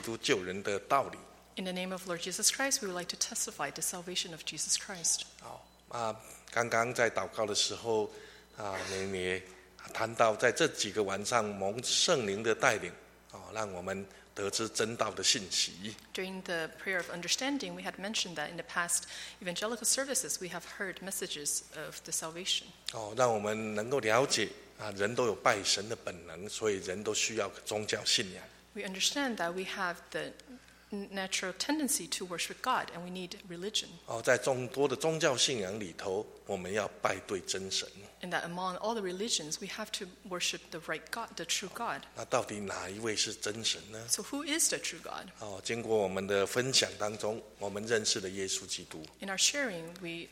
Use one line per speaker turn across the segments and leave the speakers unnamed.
督救人的道理。
In the name of Lord Jesus Christ, we would like to testify the salvation of Jesus Christ.
刚刚在祷告的时候你们也谈到在这几个晚上蒙圣灵的带领让我们得知真道的信息。
During the prayer of understanding, we had mentioned that in the past evangelical services, we have heard messages of the salvation.
让我们能够了解人都有拜神的本能，所以人都需要宗教信仰。
We understand that we have the natural tendency to worship God, and we need religion.
在众多的宗教信仰里头，我们要拜对真神。
And that among all the religions, we have to worship the right God, the true God.
那到底哪一位是真神呢？
So who is the true God?
经过我们的分享当中，我们认识了耶稣基督。
In our sharing,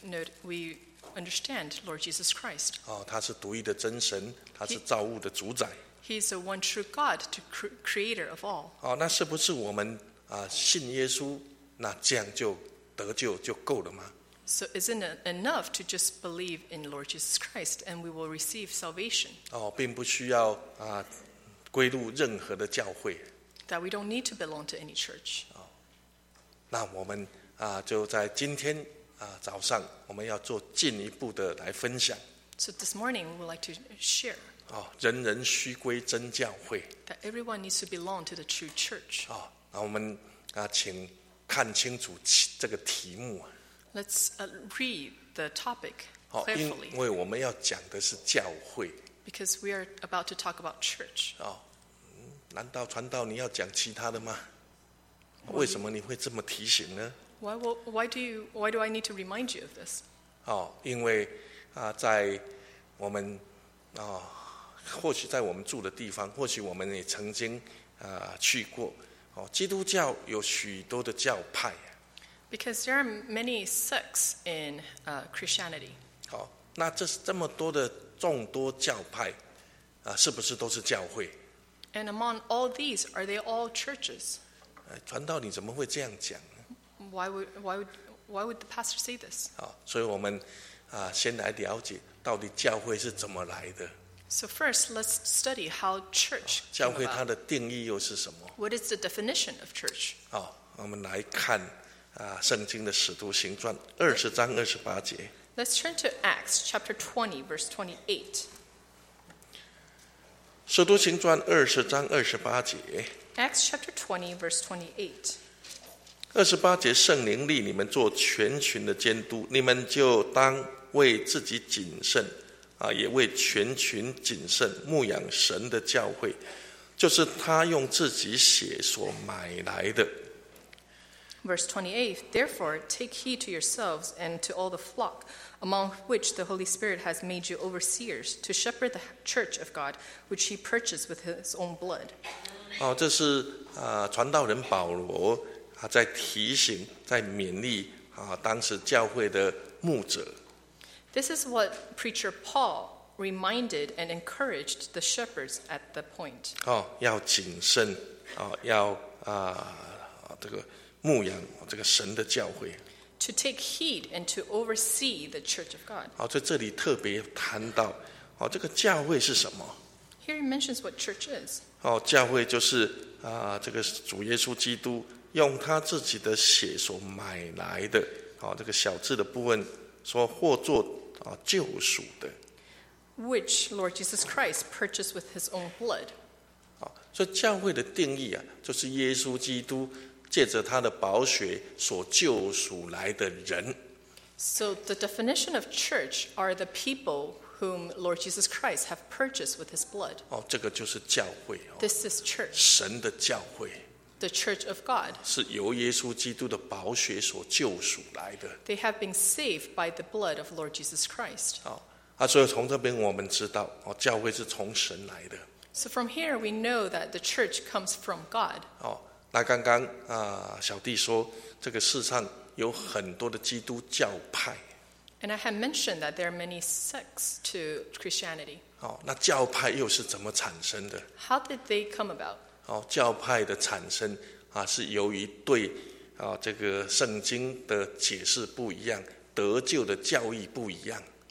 we understand Lord Jesus Christ.
他是独一的真神，他是造物的主宰。
He is the one true God, the creator of all.
那是不是我们信耶稣，那这样就得救就够了吗？
So isn't it enough to just believe in Lord Jesus Christ and we will receive salvation?
并不需要归入任何的教会。
That we don't need to belong to any church.
那我们就在今天早上，我们要做进一步的来分享。
So this morning we would like to share
人人须归真教会。
that everyone needs to belong to the true church.
那我们请看清楚这个题目。
Let's read the topic
因
carefully
为我们要讲的是教会。
because we are about to talk about church.
难道传道你要讲其他的吗？为什么你会这么提醒呢？
Why do I need to remind you of this?
因为在我们或许在我们住的地方，或许我们也曾经去过。基督教有许多的教派。
Because there are many sects in Christianity.
那这么多的众多教派是不是都是教会？
And among all these, are they all churches?
传道你怎么会这样讲呢？
Why would the pastor say this?
所以我们先来了解到底教会是怎么来的。
So first, let's study how church
教
came
会它
about.
的定义又是什么？
What is the definition of church?
我们来看圣经的使徒行传20章28节。
Let's turn to Acts chapter 20, verse 28.
使徒行传20章28节。
Acts chapter 20, verse 28.
28节，圣灵立你们做全群的监督，你们就当为自己谨慎也为全群谨慎，牧养神的教会，就是他用自己血所买来的。
Verse 28, therefore take heed to yourselves and to all the flock, among which the Holy Spirit has made you overseers, to shepherd the church of God, which he purchased with his own blood.
这是传道人保罗在提醒、在勉励当时教会的牧者。
This is what preacher Paul reminded and encouraged the shepherds at the point.
要谨慎要这个牧养这个神的教会。
To take heed and to oversee the church of God.
在这里特别谈到这个教会是什么？
Here he mentions what church is.
教会就是这个主耶稣基督用他自己的血所买来的。这个小字的部分说或做救赎的。
Which Lord Jesus Christ purchased with his own blood.
所以教会的定义就是耶稣基督借着他的宝血所救赎来的人。
So the definition of church are the people whom Lord Jesus Christ have purchased with his blood.
这个就是教会。
This is church,
神的教会
the church of God.
是由耶稣基督的宝血所救赎来的。
They have been saved by the blood of Lord Jesus Christ.
所以从这边我们知道教会是从神来的。
So from here we know that the church comes from God.
那刚刚小弟说这个世上有很多的基督教派。
And I had mentioned that there are many sects to Christianity.
那教派又是怎么产生的？
How did they come about?
教派的产生是由于对这个圣经的解释不一样，得救的教义不一样。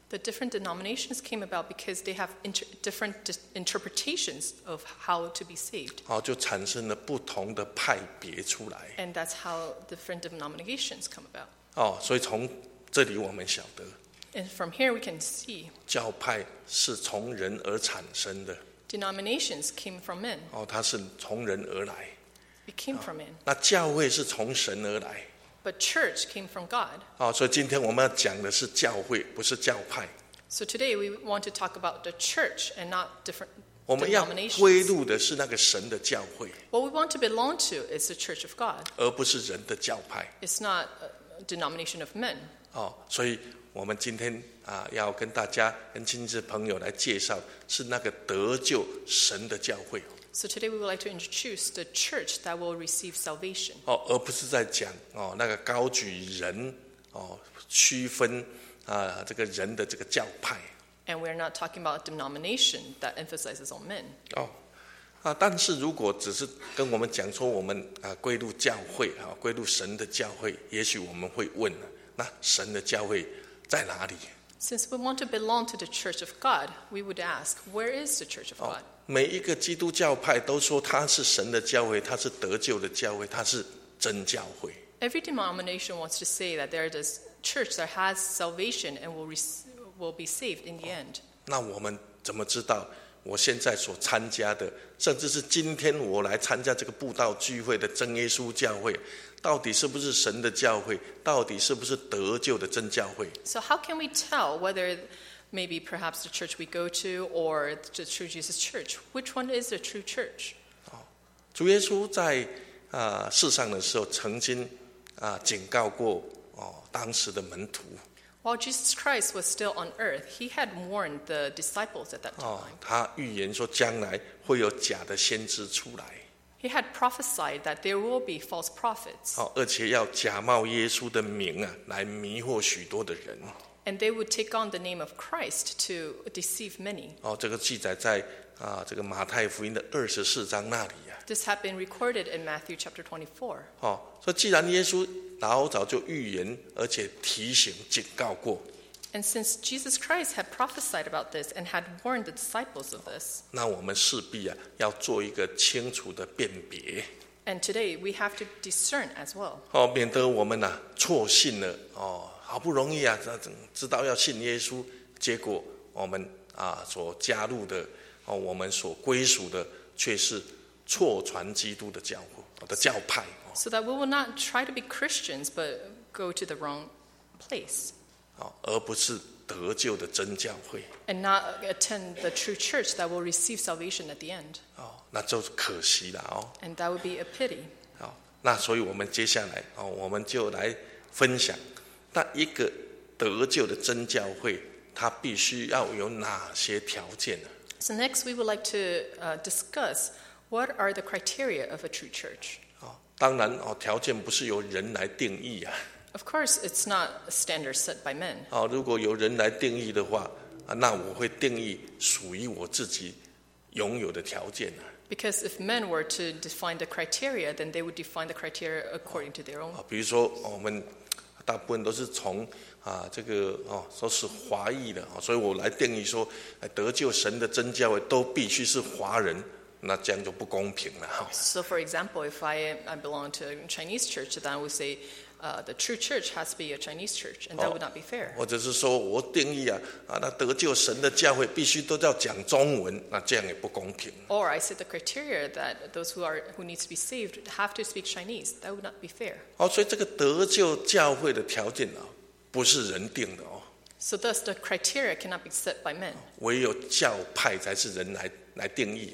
The different denominations came about because they have different interpretations of how to be saved.
就产生了不同的派别出来。
And that's how different denominations come about.
所以从这里我们晓得，
And from here we can see
教派是从人而产生的。
denominations came from men.
它是从人而来。
It came from men.
那教会是从神而来。
But church came from God.
所以今天我们要讲的是教会，不是教派。
So today we want to talk about the church and not different
我们要
denominations.
归入的是那个神的教会，
What we want to belong to is the church of God.
而不是人的教派。
It's not a denomination of men.
所以我们今天要跟大家、跟亲戚朋友来介绍，是那个得救神的教会。
So today we would like to introduce the church that will receive salvation.
而不是在讲那个高举人区分这个人的这个教派。
And we're not talking about a denomination that emphasizes on men.
但是如果只是跟我们讲说我们归入教会归入神的教会，也许我们会问，那神的教会在哪里？
Since we want to belong to the church of God, we would ask, where is the church of God?
每一个基督教派都说他是神的教会，他是得救的教会，他是真教会。
Every denomination wants to say that there is a church that has salvation and will be saved in the end.
那我们怎么知道我现在所参加的，甚至是今天我来参加这个布道聚会的真耶稣教会，到底是不是神的教会？到底是不是得救的真教会？
So how can we tell whether maybe perhaps the church we go to or the True Jesus Church, which one is the true church?
主耶稣在世上的时候，曾经警告过当时的门徒。
While Jesus Christ was still on earth, he had warned the disciples at that time.
他预言说将来会有假的先知出来。
He had prophesied that there will be false prophets.
而且要假冒耶稣的名来迷惑许多的人。
And they would take on the name of Christ to deceive many.
这个记载在这个马太福音的24章那里。
This had been recorded in Matthew chapter 24.
所以既然耶稣老早就预言，而且提醒警告过，
And since Jesus Christ had prophesied about this and had warned the disciples of this,
那我们势必要做一个清楚的辨别。
and today we have to discern as well.
免得我们错信了好不容易知道要信耶稣，结果我们所加入的我们所归属的却是错传基督的教派。
So that we will not try to be Christians but go to the wrong place.
而不是得救的真教会。
And not attend the true church that will receive salvation at the end.
那就是可惜了。
And that would be a pity.
那所以我们接下来我们就来分享，那一个得救的真教会，它必须要有哪些条件呢？
So next we would like to discuss what are the criteria of a true church.
当然条件不是由人来定义。
Of course, it's not a standard set by men.
如果由人来定义的话，那我会定义属于我自己拥有的条件。
Because if men were to define the criteria, then they would define the criteria according to their own.
比如说我们大部分都是从这个都是华裔的，所以我来定义说，得救神的真教会都必须是华人，那这样就不公平了。
So, for example, if I belong to a Chinese church, then I would say the true church has to be a Chinese church, and that would not be fair.
或者是说我定义那得救神的教会必须都要讲中文，那这样也不公平。
Or I set the criteria that those who need to be saved have to speak Chinese. That would not be fair.
所以这个得救教会的条件不是人定的。
So thus, the criteria cannot be set by men.
唯有教派才是人来定义。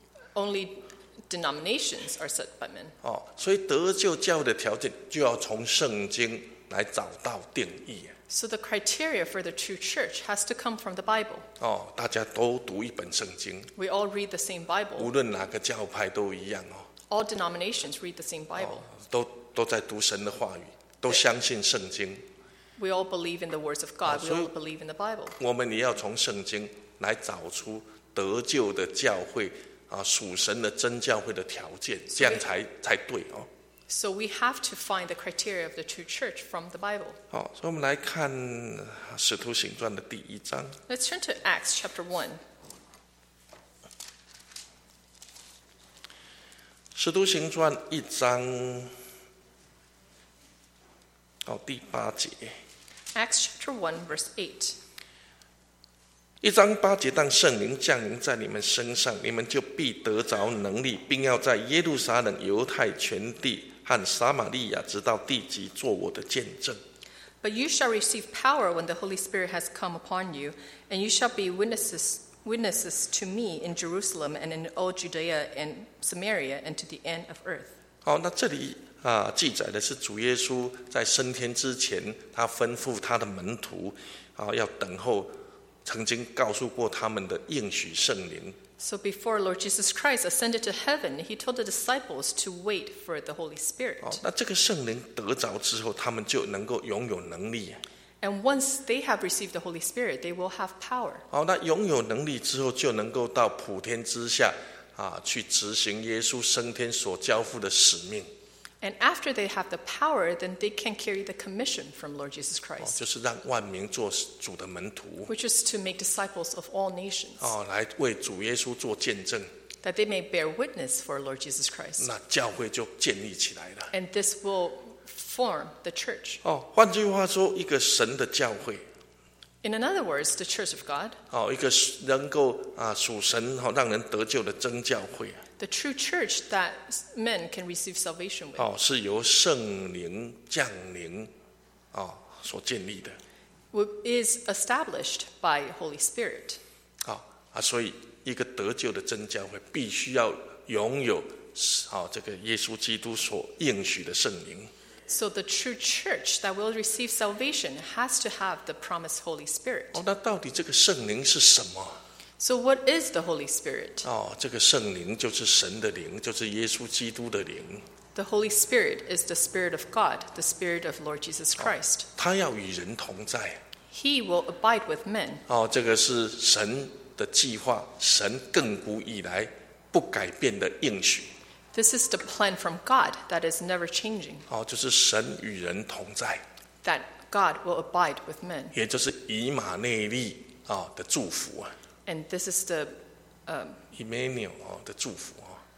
Only denominations are set by men.
所以得救教会的条件就要从圣经来找到定义。
So the criteria for the true church has to come from the Bible.
大家都读一本圣经，
We all read the same
无
Bible.
论哪个教派都一样。
All denominations read the same Bible.
都在读神的话语，都相信圣经。
We all believe in the words of God. We
so-
all believe in the Bible.
我们也要从圣经来找出得救的教会属神的真教会的条件，这样才对。
So we have to find the criteria of the true church from the Bible.
好，所以我们来看《使徒行传》的第1章。
Let's turn to Acts chapter 1.
使徒行传1章第8节。
Acts chapter 1, verse 8.
1章8节，当圣灵降临在你们身上，你们就必得着能力，并要在耶路撒冷、犹太全地和撒玛利亚直到地极做我的见证。
But you shall receive power when the Holy Spirit has come upon you, and you shall be witnesses to me in Jerusalem and in all Judea and Samaria and to the end of earth.
好，那这里记载的是主耶稣在升天之前，他吩咐他的门徒要等候曾经告诉过他们的应许圣灵。
So before Lord Jesus Christ ascended to heaven, he told the disciples to wait for the Holy Spirit.
那这个圣灵得着之后，他们就能够拥有能力。
And once they have received the Holy Spirit, they will have power.
好，那拥有能力之后，就能够到普天之下去执行耶稣升天所交付的使命。
And after they have the power, then they can carry the commission from Lord Jesus Christ,
就是让万民做主的门徒，
which is to make disciples of all nations,
来为主耶稣做见证。
that they may bear witness for Lord Jesus Christ.
那教会就建立起来了。
And this will form the church.
换句话说，一个神的教会，
In other words, the church of God,
一个能够属神让人得救的真教会，
the true church that men can receive salvation with,
是由圣灵降临所建立的。
is established by Holy Spirit.
所以一个得救的真教会必须要拥有这个耶稣基督所应许的圣灵。
So the true church that will receive salvation has to have the promised Holy Spirit.
那到底这个圣灵是什么？
So what is the Holy Spirit?
这个圣灵就是神的灵，就是耶稣基督的灵。
The Holy Spirit is the Spirit of God, the Spirit of Lord Jesus Christ.
他要与人同在。
He will abide with men.
这个是神的计划，神亘古以来不改变的应许。
This is the plan from God that is never changing,
就是神与人同在，
that God will abide with men.
也就是以马内利的祝福
And this is the
Emmanuel 的祝福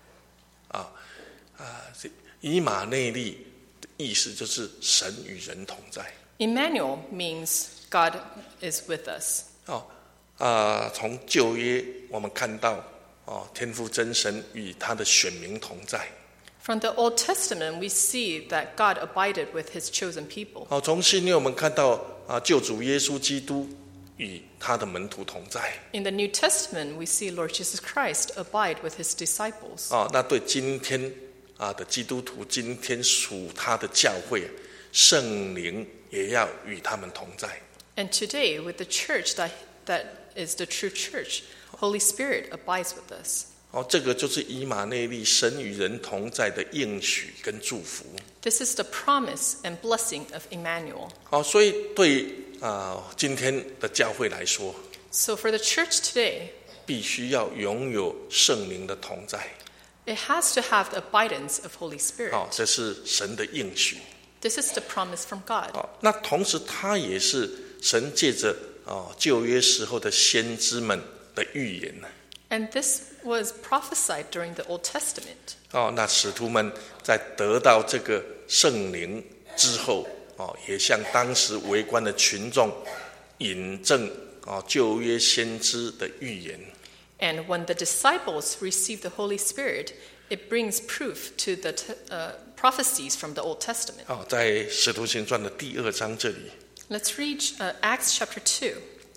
以马内利的意思就是神与人同在。
Emmanuel means God is with us.
从旧约我们看到天父真神与他的选民同在。
From the Old Testament, we see that God abided with his chosen people.
从新约我们看到救主耶稣基督与他的门徒同在。
In the New Testament, we see Lord Jesus Christ abide with his disciples.
那对今天的基督徒，今天属他的教会，圣灵也要与他们同在。
And today, with the church that is the true church, Holy Spirit abides with us.
这个就是以马内利神与人同在的应许跟祝福。
This is the promise and blessing of Emmanuel.
所以对今天的教会来说，
So for the church today,
必须要拥有圣灵的同在。
it has to have the abidance of Holy Spirit.
这是神的应许。
This is the promise from God.
那同时，它也是神借着旧约时候的先知们的预言。
And this was prophesied during the Old Testament.
那使徒们在得到这个圣灵之后，也向当时围观的群众引证旧约先知的预言。
And when the disciples received the Holy Spirit, it brings proof to the prophecies from the Old Testament.
在使徒行传的第2章这里，
Let's read Acts chapter 2,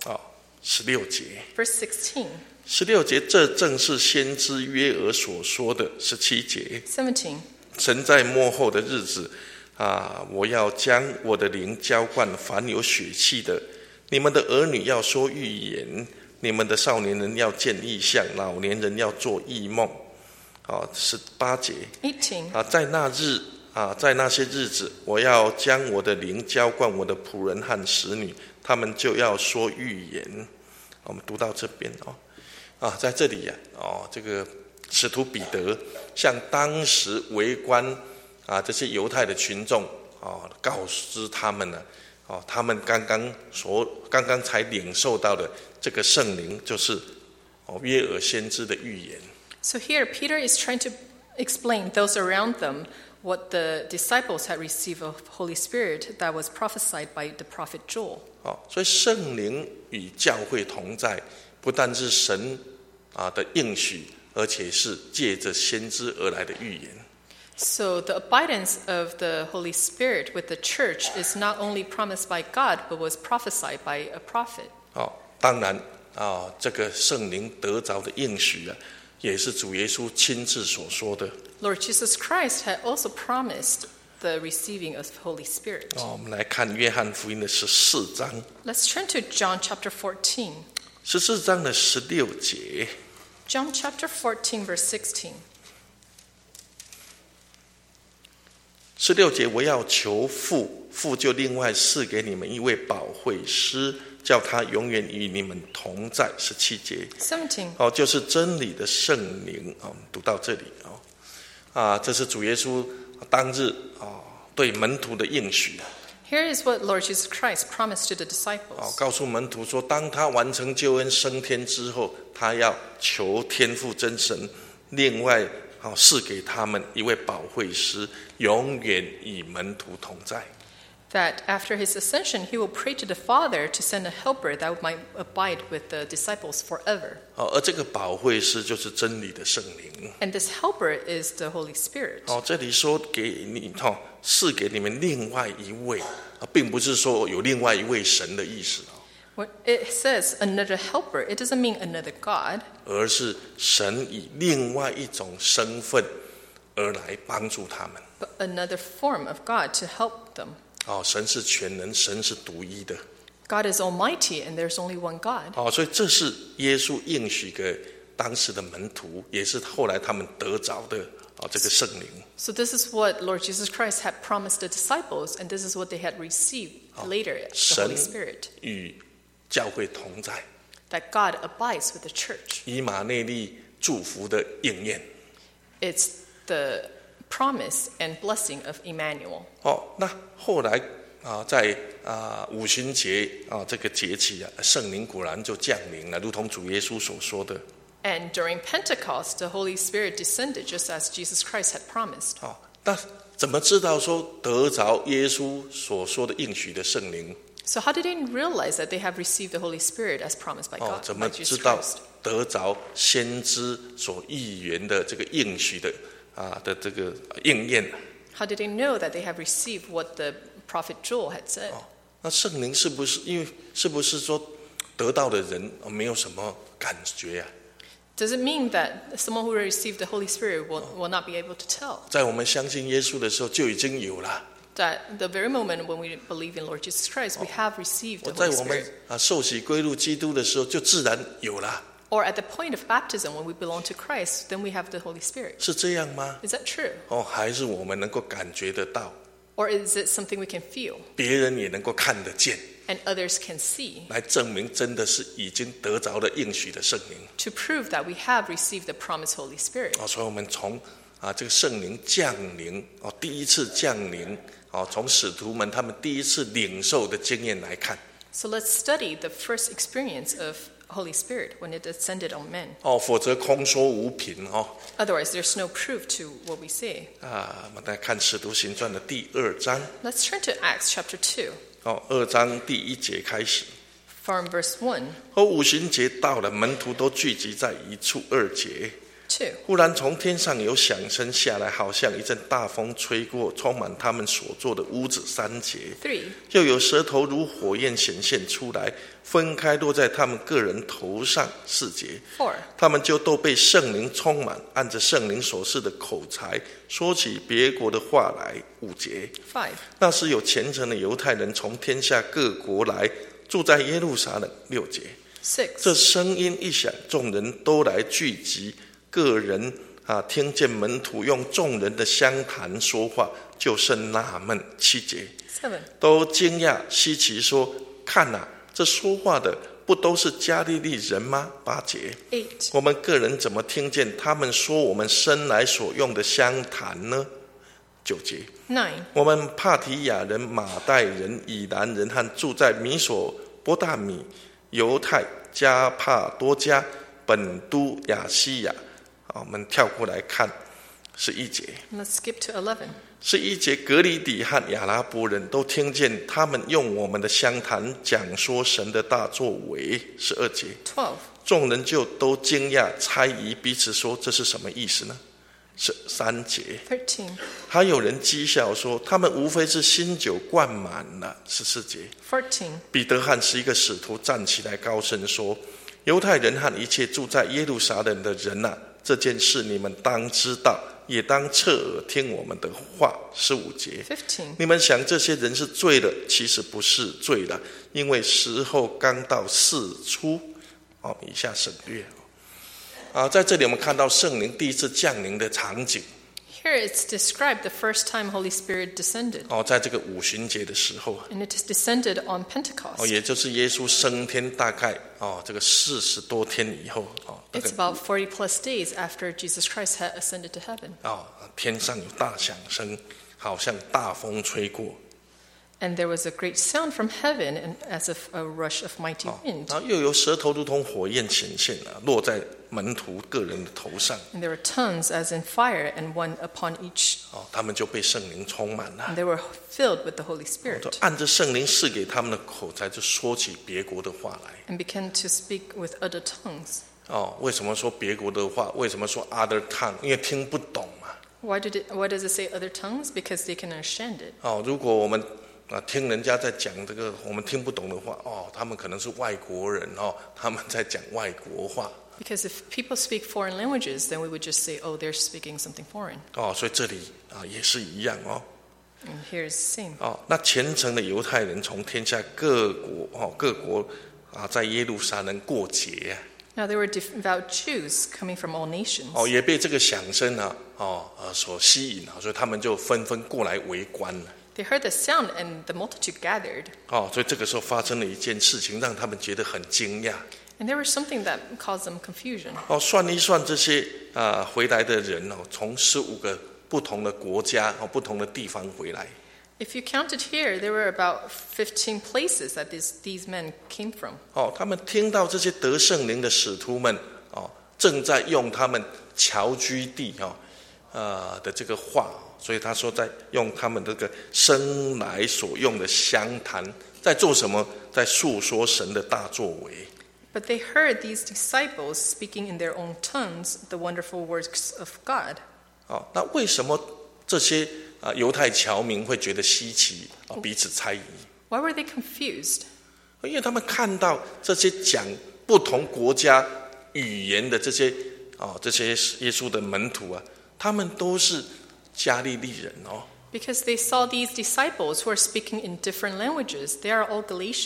16节。
verse 16,
16节，这正是先知约珥所说的。17节，
17.
神在末后的日子，我要将我的灵浇灌凡有血气的，你们的儿女要说预言，你们的少年人要见异象，老年人要做异梦。18节，
18.
在那些日子，我要将我的灵浇灌我的仆人和使女，他们就要说预言。我们读到这边在这里这个使徒彼得向当时围观这些犹太的群众告知他们呢，他们刚刚才领受到的这个圣灵，就是约珥先知的预言。
So here Peter is trying to explain those around them what the disciples had received of Holy Spirit that was prophesied by the prophet Joel.
所以圣灵与教会同在，不但是神的应许，而且是借着先知而来的预言。
So the abidance of the Holy Spirit with the church is not only promised by God, but was prophesied by a prophet.
当然这个圣灵得着的应许也是主耶稣亲自所说的。
Lord Jesus Christ had also promised the receiving of the Holy Spirit.
我们来看约翰福音的14章。
Let's turn to John chapter 14.
14章的16节。
John chapter 14, verse 16.
16节，我要求父，父就另外赐给你们一位保惠师，叫他永远与你们同在。17节。
17.
就是真理的圣灵。我们读到这里这是主耶稣当日对门徒的应许。
Here is what Lord Jesus Christ promised to the disciples.
告诉门徒说，当他完成救恩升天之后，他要求天父真神另外赐给他们一位保惠师，永远与门徒同在。
That after his ascension, he will pray to the Father to send a helper that might abide with the disciples forever.
而这个保惠师就是真理的圣灵。
And this helper is the Holy Spirit.
这里说给你赐给你们另外一位，并不是说有另外一位神的意思。
When it says another helper, it doesn't mean another God.
而是神以另外一种身份而来帮助他们。
But another form of God to help them.
神是全能，神是独一的。
God is almighty and there's only one God.
所以这是耶稣应许给当时的门徒，也是后来他们得着的这个圣灵。
So this is what Lord Jesus Christ had promised the disciples, and this is what they had received later, the Holy Spirit.
与教会同在。
That God abides with the church.
以马内利祝福的应验。
It's the promise and blessing of Emmanuel.
那后来在五旬节这个节期圣灵果然就降临了，如同主耶稣所说的。
And during Pentecost, the Holy Spirit descended just as Jesus Christ had promised.
那怎么知道说得着耶稣所说的应许的圣灵？
So how did they realize that they have received the Holy Spirit as promised by God?
怎么
by
知
Jesus
道
Christ?
得着先知所预言的这个应许的的这个应验？
How did they know that they have received what the prophet Joel had said?
那圣灵是不是说得到的人没有什么感觉啊？
Does it mean that someone who received the Holy Spirit will not be able to tell?
在我们相信耶稣的时候就已经有了。
That the very moment when we believe in Lord Jesus Christ, we have received the
在
Holy
我们
Spirit.
受洗归入基督的时候就自然有了。
Or at the point of baptism, when we belong to Christ, then we have the Holy Spirit.
是这样吗？
Is that true?
还是我们能够感觉得到，
Or is it something we can feel
别人也能够看得见，
and others can see
来证明真的是已经得着了应许的圣灵？
to prove that we have received the promised Holy Spirit?
所以我们从这个圣灵降临第一次降临从使徒们他们第一次领受的经验来看。
So let's study the first experience of Holy Spirit when it descended on men.
否则空说无凭
Otherwise, there's no proof to what we say.
我们来看使徒行传的第2章。
Let's turn to Acts chapter 2,
2章第1节开始。
from verse 1,
五旬节到了，门徒都聚集在一处。2节。
2.
忽然从天上有响声下来，好像一阵大风吹过，充满他们所坐的屋子。3节。
3.
又有舌头如火焰显现出来，分开落在他们个人头上。4节。
4.
他们就都被圣灵充满，按着圣灵所示的口才，说起别国的话来。5节。
5.
那时有虔诚的犹太人从天下各国来，住在耶路撒冷。6节。
6.
这声音一响，众人都来聚集，个人听见门徒用众人的相谈说话，就甚纳闷。7节。
7.
都惊讶稀奇说：看哪，这说话的不都是加利利人吗？8节。
8.
我们个人怎么听见他们说我们生来所用的相谈呢？ 9节。
9.
我们帕提亚人、马代人、以兰人和住在米索波大米、犹太、加帕多家、本都、亚西亚。我们跳过来看11节。
Let's skip to 11.
11节，格里底和亚拉伯人都听见他们用我们的乡谈讲说神的大作为。12节，
12.
众人就都惊讶猜疑，彼此说这是什么意思呢？13节，
13.
还有人讥笑说他们无非是新酒灌满了。14节，
14.
彼得和11个使徒站起来高声说，犹太人和一切住在耶路撒冷的人啊，这件事你们当知道，也当侧耳听我们的话。15节，
15.
你们想这些人是醉了，其实不是醉了，因为时候刚到4初。以下省略。在这里我们看到圣灵第一次降临的场景。
Here it's described the first time Holy Spirit descended.
在这个五旬节的时候，
And it is descended on Pentecost.
也就是耶稣升天大概这个40多天以后。
It's about 40 plus days after Jesus Christ had ascended to heaven.
天上有大响声，好像大风吹过。
And there was a great sound from heaven, and as of a rush of mighty wind.
然后又有舌头如同火焰显现，落在门徒个人的头上。
And there were tongues as in fire, and one upon each.
他们就被圣灵充满了。
And they were filled with the Holy Spirit.
按着圣灵赐给他们的口才，就说起别国的话来。
And began to speak with other tongues.
为什么说别国的话？为什么说 other tongue？ 因为听不懂嘛。
Why does it say other tongues? Because they can understand it.
如果我们听人家在讲这个我们听不懂的话，他们可能是外国人，他们在讲外国话。
Because if people speak foreign languages, then we would just say, oh, they're speaking something foreign.
所以这里也是一样。
And here's the same.
那虔诚的犹太人从天下各国在耶路撒冷过节。
Now there were devout Jews coming from all nations.
也被这个响声所吸引，所以他们就纷纷过来围观了。
They heard the sound, and the multitude gathered.
所以这个时候发生了一件事情，让他们觉得很惊讶。
And there was something that caused them confusion.
算一算这些回来的人从15个不同的国家不同的地方回来。
If you counted here, there were about 15 places that these men came from.
他们听到这些得圣灵的使徒们正在用他们侨居地的这个话，所以他说在用他们这个生来所用的乡谈，在做什么？在述说神的大作为。
But they heard these disciples speaking in their own tongues the wonderful works of God.
那为什么这些犹太侨民会觉得稀奇，彼此猜疑？
Why were they confused?
因为他们看到这些讲不同国家语言的这些耶稣的门徒他们都是加利利人
Because they saw these disciples who are speaking in different languages. They are all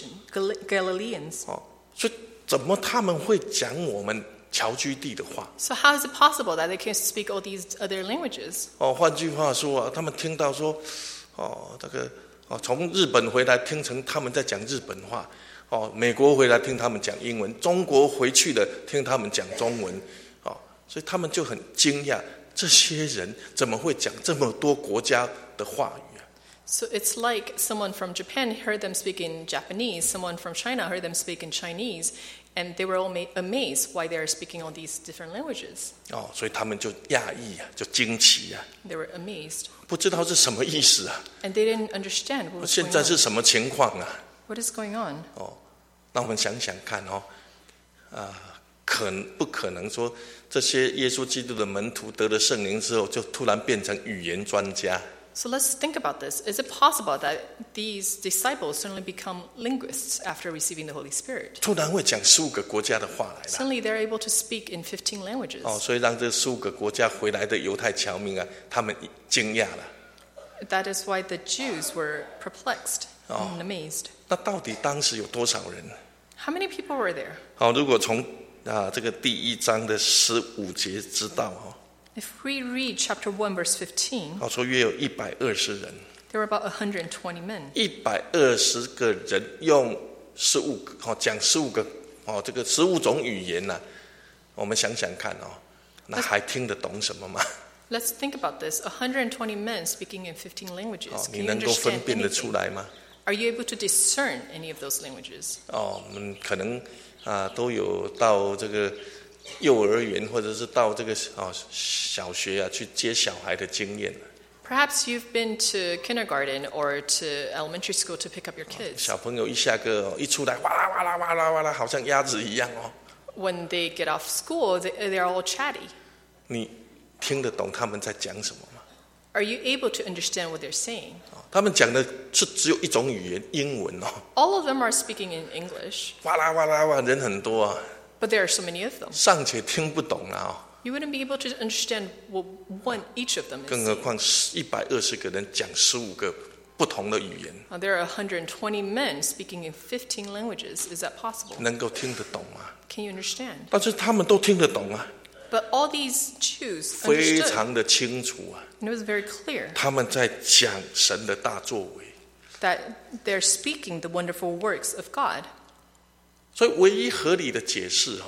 Galileans.
所以怎么他们会讲我们侨居地的话？
So how is it possible that they can speak all these other languages?
换句话说他们听到说这个从日本回来听成他们在讲日本话，美国回来听他们讲英文，中国回去了听他们讲中文，所以他们就很惊讶，这些人怎么会讲这么多国家的话语
So it's like someone from Japan heard them speak in Japanese, someone from China heard them speak in Chinese, and they were all amazed why they are speaking all these different languages.
所以他们就讶异就惊奇
They were amazed.
不知道是什么意思
And they didn't understand what was
现
going
在是
on.
什么情况
What is going on?
那我们想想看不可能说这些耶稣基督的门徒得了圣灵之后就突然变成语言专家。
So let's think about this. Is it possible that these disciples suddenly become linguists after receiving the Holy Spirit?
突然会讲15个国家的话来了
Suddenly they're able to speak in 15 languages.
所以让这15个国家回来的犹太侨民他们惊讶了。
That is why the Jews were perplexed and amazed.
那到底当时有多少人？
How many people were there?
如果从这个第1章的15节知道
If we read chapter 1, verse 15,
说约有120人，
there were about 120 men.
120个人用15个讲15个这个15种语言我们想想看那还听得懂什么吗？
Let's think about this. 120 men speaking in 15 languages.
你
Can you
能够分
understand
辨得出
anything?
来吗？
Are you able to discern any of those languages?
我们可能都有到这个幼儿园或者是到这个小学去接小孩的经验。
Perhaps you've been to kindergarten or to elementary school to pick up your kids.
小朋友一下课一出来，哇啦哇啦哇啦哇啦，好像鸭子一样哦。
When they get off school, they're all chatty.
你听得懂他们在讲什么吗？
Are you able to understand what they're saying?
他们讲的是只有一种语言，英文哦。
All of them are speaking in English,
哇啦哇啦哇，人很多啊，
but there are so many of them.
尚且听不懂了哦。
You wouldn't be able to understand what each of them
更
is
何
saying.
况120个人讲15个不同的语言，
There are 120 men speaking in 15 languages. Is that possible?
能够听得懂吗？
Can you understand?
但是他们都听得懂啊，
But all these Jews
非
understood,
常的清楚啊。
and it was very clear
他们在讲神的大作为，
that they're speaking the wonderful works of God.
所以唯一合理的解释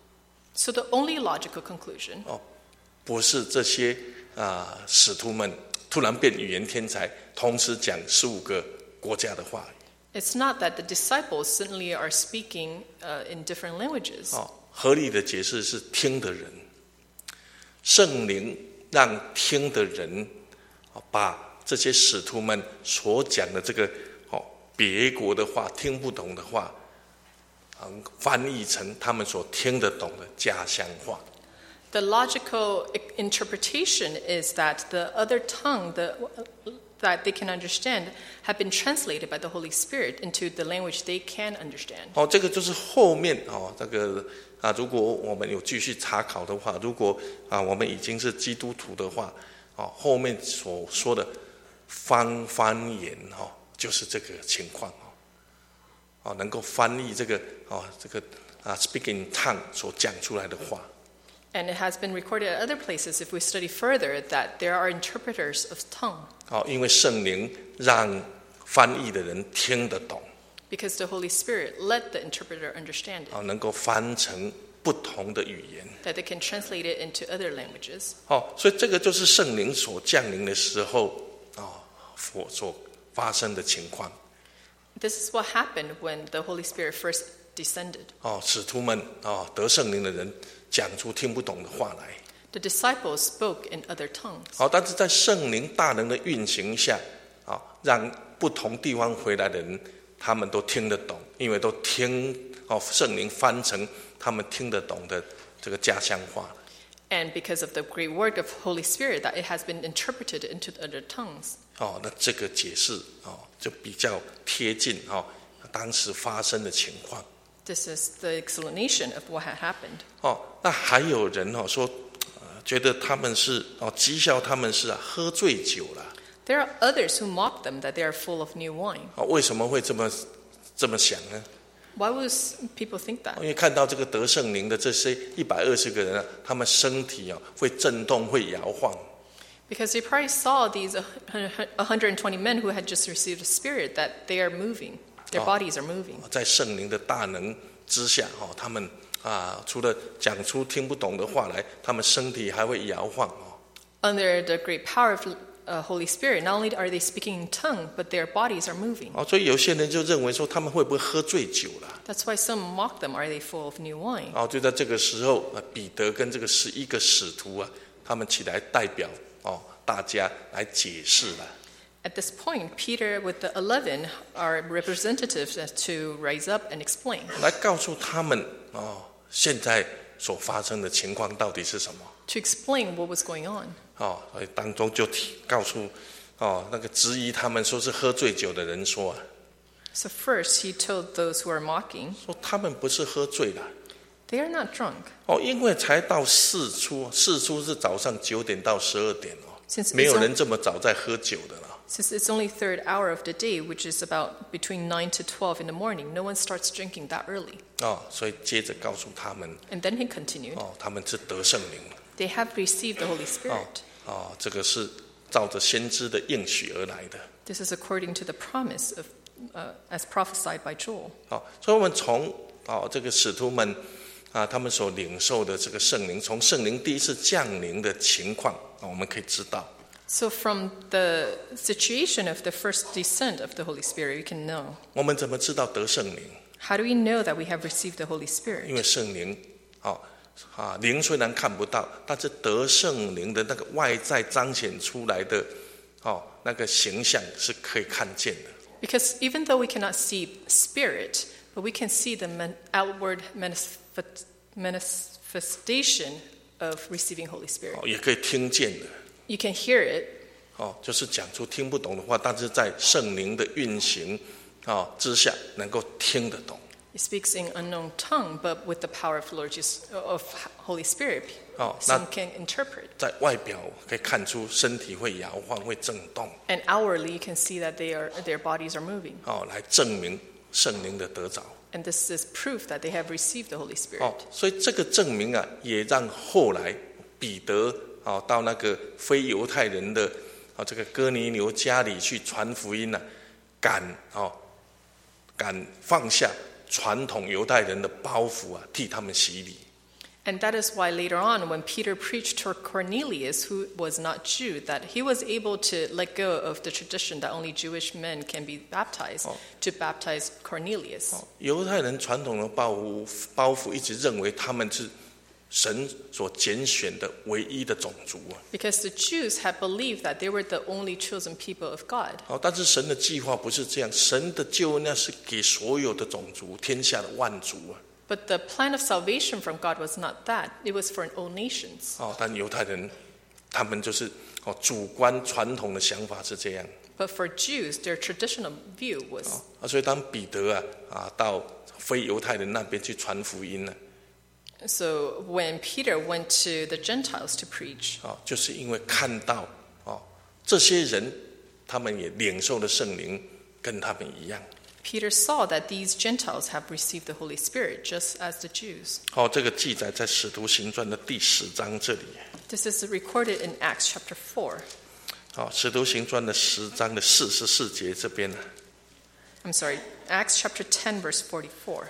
So the only logical conclusion
不是这些使徒们突然变语言天才，同时讲15个国家的话语。
it's not that the disciples suddenly are speaking in different languages.
合理的解释是听的人，圣灵让听的人把这些使徒们所讲的这个别国的话、听不懂的话，翻译成他们所听得懂的家乡话。
The logical interpretation is that the other tongue that they can understand have been translated by the Holy Spirit into the language they can understand.
这个就是后面这个如果我们有继续查考的话，如果我们已经是基督徒的话，后面所说的方言就是这个情况能够翻译这个speak in tongue 所讲出来的话。
And it has been recorded at other places, if we study further, that there are interpreters of tongue.
因为圣灵让翻译的人听得懂，
Because the Holy Spirit let the interpreter understand it,
能够翻成不同的语言。
that they can translate it into other languages.
所以这个就是圣灵所降临的时候所发生的情况。
This is what happened when the Holy Spirit first descended.
使徒们得圣灵的人讲出听不懂的话来。
The disciples spoke in other tongues.
但是在圣灵大能的运行下让不同地方回来的人他们都听得懂，因为都听圣灵翻成他们听得懂的这个家乡话。
And because of the great work of Holy Spirit, that it has been interpreted into other tongues.
那这个解释就比较贴近当时发生的情况。
This is the explanation of what had happened.
那还有人说觉得他们是讥笑他们是喝醉酒了。
There are others who mock them that they are full of new wine.
为什么会这么想呢？
Why would people think that?
因为看到这个得圣灵的这些120个人他们身体会震动，会摇晃。
Because they probably saw these 120 men who had just received a spirit, that they are moving. Their bodies are moving.
在圣灵的大能之下他们除了讲出听不懂的话来，他们身体还会摇晃。
Under the great power of Holy Spirit, not only are they speaking in tongue, but their bodies are moving.
所以有些人就认为说他们会不会喝醉酒了？
That's why some mock them. Are they full of new wine?
就在这个时候，彼得跟这个11个使徒他们起来代表大家来解释了。
At this point, Peter with the 11 are representatives to rise up and explain.
来告诉他们现在所发生的情况到底是什么。
To explain what was going on.
所以当中就告诉那个质疑他们说是喝醉酒的人说
So first, he told those who are mocking,
说他们不是喝醉了。
they are not drunk.
因为才到巳初是早上9点到12点
Since
没有人这么早在喝酒的了。
Since it's only third hour of the day, which is about between 9 to 12 in the morning, no one starts drinking that early.
所以接着告诉他们
And then he continued,
他们是得圣灵
they have received the Holy Spirit.
这个是照着先知的应许而来的。
This is according to the promise of, as prophesied by Joel.
所以我们从这个使徒们他们所领受的这个圣灵，从圣灵第一次降临的情况我们可以知道。
So from the situation of the first descent of the Holy Spirit, we can know.
我们怎么知道得圣灵？
How do we know that we have received the Holy
因
Spirit?
为圣灵，灵虽然看不到，但是得圣灵的那个外在彰显出来的，那个形象是可以看见的。
Because even though we cannot see Spirit, but we can see the outward manifestation of receiving Holy Spirit.
也可以听见的。
You can hear it.
就是讲出听不懂的话，但是在圣灵的运行之下，能够听得懂。
He speaks in unknown tongue, but with the power of of Holy Spirit,
那
some can interpret.
在外表可以看出身体会摇晃、会震动，
And outwardly, you can see that their bodies are moving.
来证明圣灵的得着。
And this is proof that they have received the Holy Spirit.
所以这个证明也让后来彼得到那个非犹太人的这个哥尼流家里去传福音敢放下传统犹太人的包袱替他们洗礼。
And that is why later on, when Peter preached to Cornelius, who was not Jew, that he was able to let go of the tradition that only Jewish men can be baptized, to baptize Cornelius.
犹太人传统的包袱一直认为他们是神所拣选的唯一的种族
Because the Jews had believed that they were the only chosen people of God.
但是神的计划不是这样，神的救恩是给所有的种族，天下的万族
But the plan of salvation from God was not that. It was for all nations.
但犹太人他们就是主观传统的想法是这样。
But for Jews, their traditional view was.
所以当彼得到非犹太人那边去传福音
So when Peter went to the Gentiles to preach,
就是因为看到这些人他们也领受了圣灵，跟他们一样。
Peter saw that these Gentiles have received the Holy Spirit just as the Jews.
这个记载在使徒行传的第10章这里。
This is recorded in Acts chapter 4.
使徒行传的10章的44节这边
I'm sorry, Acts chapter 10, verse 44.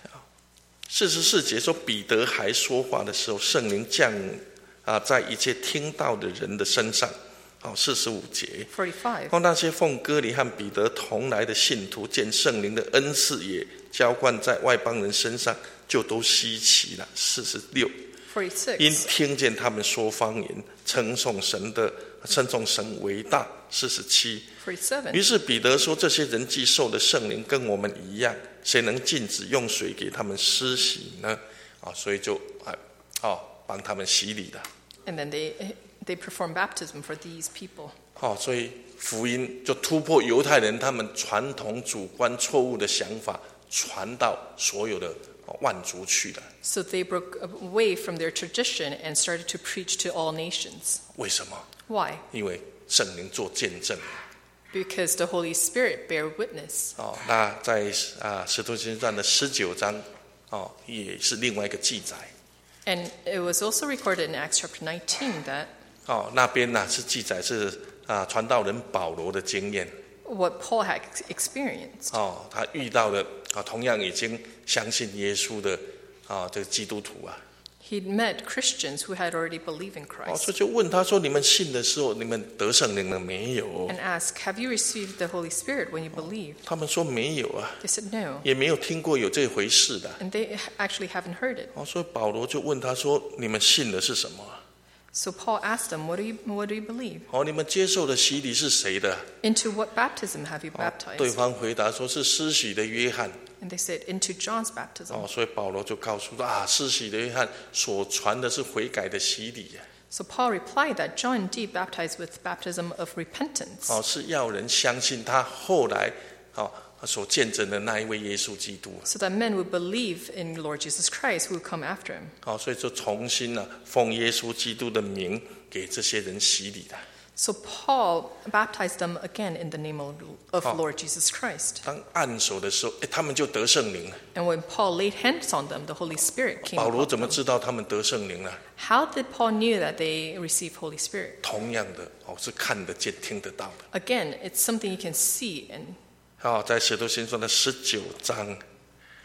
44节说，彼得还说话的时候，圣灵降在一切听到的人的身上。45节，
45.
那些奉哥尼和彼得同来的信徒，见圣灵的恩赐也浇灌在外邦人身上，就都稀奇了。46， 因
46.
听见他们说方言，称颂神为大。47，
47.
于是彼得说：“这些人既受了圣灵，跟我们一样，谁能禁止用水给他们施洗呢？”所以就帮他们洗礼了。
And then they perform baptism for these people.
所以福音就突破犹太人他们传统主观错误的想法，传到所有的万族去了。
So they broke away from their tradition and started to preach to all nations.
为什么？
Why?
因为圣灵做见证。
Because the Holy Spirit bear witness.
那在使徒行传的19章也是另外一个记载。
And it was also recorded in Acts chapter 19 that
那边是记载是传道人保罗的经验。
what Paul had experienced.
他遇到了同样已经相信耶稣的这个基督徒
He'd met Christians who had already believed in
所
Christ
以就问他说：“你们信的时候，你们得圣灵了没有
and asked, have you received the Holy Spirit when you believed?？”
他们说没有
They said no.
也没有听过有这回事的。
And they actually haven't heard it.
所以保罗就问他说：“你们信的是什么？
So Paul asked them, what do you believe?
你们接受的洗礼是谁的？”
Into what baptism have you
对
baptized?
方回答说是施洗的约翰。
And they said, into John's baptism.
所以保罗就告诉他施洗的约翰所传的是悔改的洗礼
So Paul replied that John indeed baptized with baptism of repentance.
是要人相信他后来所见证的那一位耶稣基督。
So that men would believe in Lord Jesus Christ who would come after him.
所以就重新奉耶稣基督的名给这些人洗礼的。
So Paul baptized them again in the name of Lord Jesus Christ.
当按手的时候，他们就得圣灵了。
And when Paul laid hands on them, the Holy Spirit came
保罗
upon
怎么
them.
知道他们得圣灵呢？
How did Paul knew that they received Holy Spirit?
同样的是看得见、听得到的。
Again, it's something you can see. And
在使徒行传的19章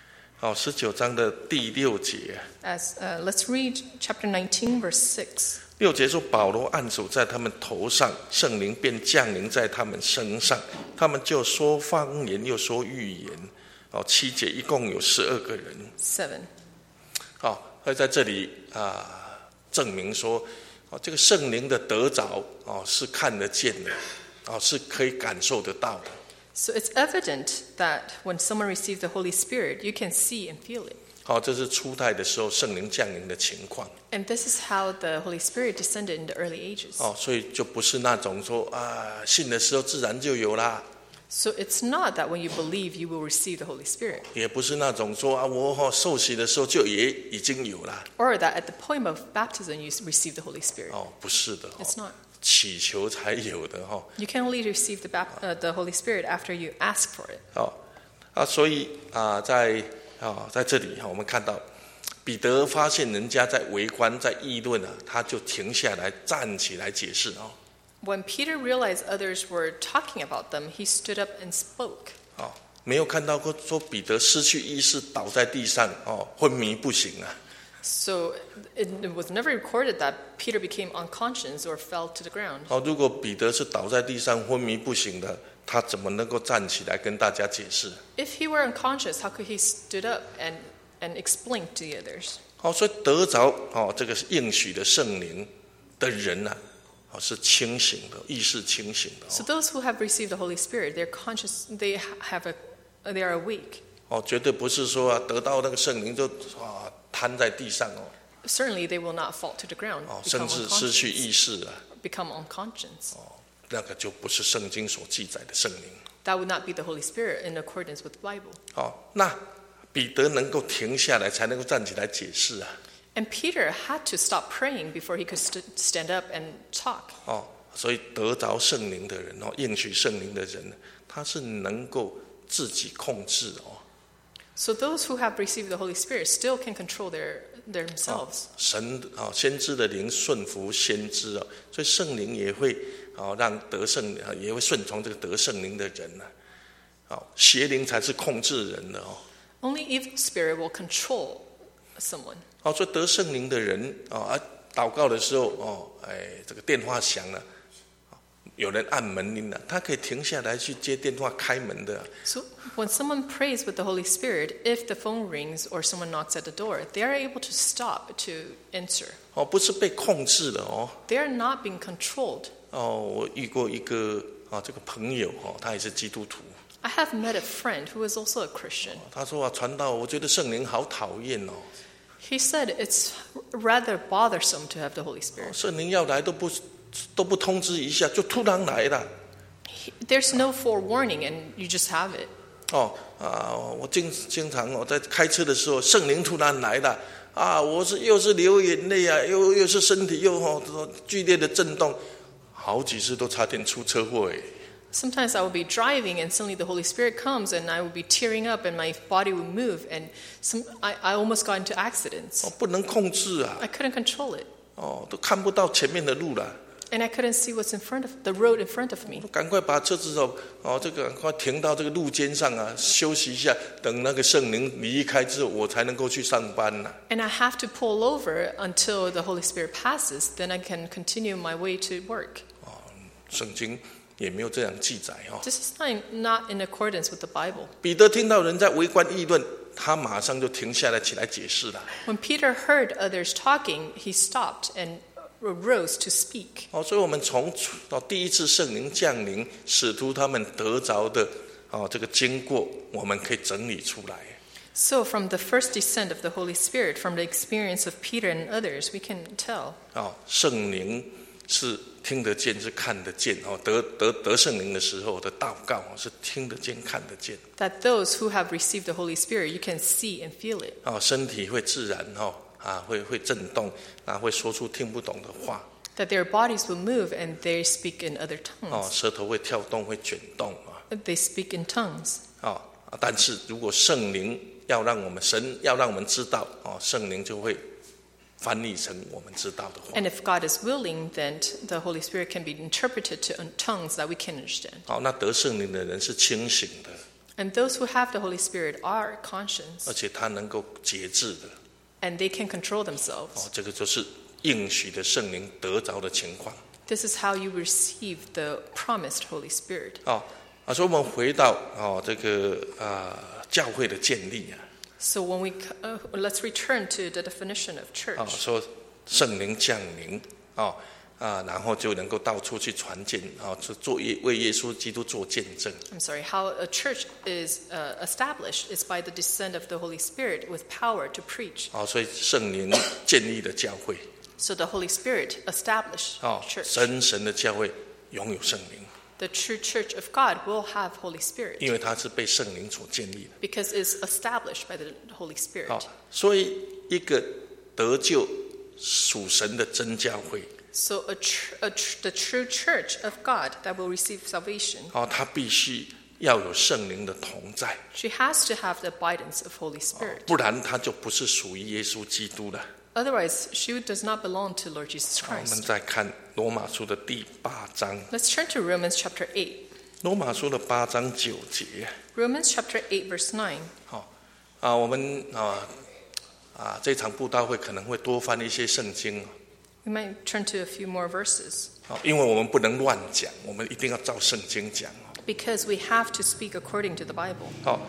好，19章的第6节。
Let's read chapter 19, verse 6.
6节说，保罗按手在他们头上，圣灵便降临在他们身上，他们就说方言，又说预言。7节一共有12个人。
7.
好，会在这里证明说，这个圣灵的得着是看得见的，是可以感受得到的。
So it's evident that when someone receives the Holy Spirit, you can see and feel it.
好，这是初代的时候圣灵降临的情况。
And this is how the Holy Spirit descended in the early ages.
所以就不是那种说信的时候自然就有啦。
So it's not that when you believe you will receive the Holy Spirit.
也不是那种说我受洗的时候就也已经有啦。
Or that at the point of baptism you receive the Holy Spirit.
不是的。
It's not.
祈求才有的。
You can only receive the Holy Spirit after you ask for it.
所以在这里我们看到彼得发现人家在围观在议论他就停下来站起来解释。
When Peter realized others were talking about them, he stood up and spoke.
没有看到过说彼得失去意识倒在地上昏迷不醒啊。
So it was never recorded that Peter became unconscious or fell to the ground.
如果彼得是倒在地上昏迷不醒的，他怎么能够站起来跟大家解释？
If he were unconscious, how could he stood up and explain to the others?
所以得着这个应许的圣灵的人是清醒的，意识清醒的。
So those who have received the Holy Spirit, they're conscious, they are awake.
绝对不是说得到那个圣灵就瘫在地上
Certainly, they will not fall to the ground,
甚至失去意识
become unconscious.
那个就不是圣经所记载的圣灵。
That would not be the Holy Spirit in accordance with the Bible.
那彼得能够停下来，才能够站起来解释
And Peter had to stop praying before he could stand up and talk.
所以得着圣灵的人应许圣灵的人，他是能够自己控制
So those who have received the Holy Spirit still can control themselves.
神先知的灵顺服先知所以圣灵也会让得圣也会顺从这个得圣灵的人邪灵才是控制人的
Only evil spirit will control someone.
所以得圣灵的人祷告的时候这个电话响了，有人按门铃了，他可以停下来去接电话开门的。
So when someone prays with the Holy Spirit, if the phone rings or someone knocks at the door, they are able to stop to answer.
不是被控制的
They are not being controlled.
我遇过一个这个朋友他也是基督徒。
I have met a friend who is also a Christian.
他说传道我觉得圣灵好讨厌
He said it's rather bothersome to have the Holy Spirit.
圣灵要来都不通知一下，就突然来了。
There's no forewarning and you just have it.
我经常在开车的时候，圣灵突然来了我又是流眼泪又是身体又剧烈的震动，好几次都差点出车祸
Sometimes I will be driving and suddenly the Holy Spirit comes and I will be tearing up and my body will move and I almost got into accidents.
不能控制
I couldn't control it.
都看不到前面的路了。
And I couldn't see what's in front of the road in front of me.
赶快把车子这个赶快停到这个路肩上休息一下，等那个圣灵离开之后，我才能够去上班
And I have to pull over until the Holy Spirit passes, then I can continue my way to work.
圣经也没有这样记载
This is not in accordance with the Bible.
彼得听到人在围观议论，他马上就停下来起来解释了。
When Peter heard others talking, he stopped and rose to speak.
所以我们从第一次圣灵降临，使徒他们得着的这个经过，我们可以整理出来。
So from the first descent of the Holy Spirit, from the experience of Peter and others, we can tell.
圣灵是听得见，是看得见得圣灵的时候的祷告是听得见看得见。
That those who have received the Holy Spirit, you can see and feel it.
身体会自然会震动会说出听不懂的话。
That their bodies will move and they speak in other tongues.
舌头会跳动会卷动
They speak in tongues.
但是如果圣灵神要让我们知道圣灵就会翻译成我们知道的话。
And if God is willing, then the Holy Spirit can be interpreted to tongues that we can understand.
那得圣灵的人是清醒的。
And those who have the Holy Spirit are conscious,
而且他能够节制的。
and they can control themselves.
这个就是应许的圣灵得着的情况。
This is how you receive the promised Holy Spirit.
所以我们回到这个教会的建立啊。
So when let's return to the definition of church.
说圣灵降临然后就能够到处去传见为耶稣基督做见证。
I'm sorry. How a church is established is by the descent of the Holy Spirit with power to preach.
所以圣灵建立了教会。
So the Holy Spirit established church.
真神的教会拥有圣灵。
The true church of God will have Holy Spirit.
因为它是被圣灵所建立的。
Because it's established by the Holy Spirit.
所以一个得救属神的真教会。
So the true church of God that will receive salvation.
它必须要有圣灵的同在。
She has to have the abidance of Holy Spirit.
不然它就不是属于耶稣基督了。
Otherwise, she does not belong to Lord Jesus
我们
Christ.
再看罗马书的第8章。
Let's turn to Romans chapter 8.
罗马书的8章9节。
Romans chapter 8 verse 9.
我们这场布道会可能会多翻一些圣经。
We might turn to a few more verses.
因为我们不能乱讲，我们一定要照圣经讲。
Because we have to speak according to the Bible.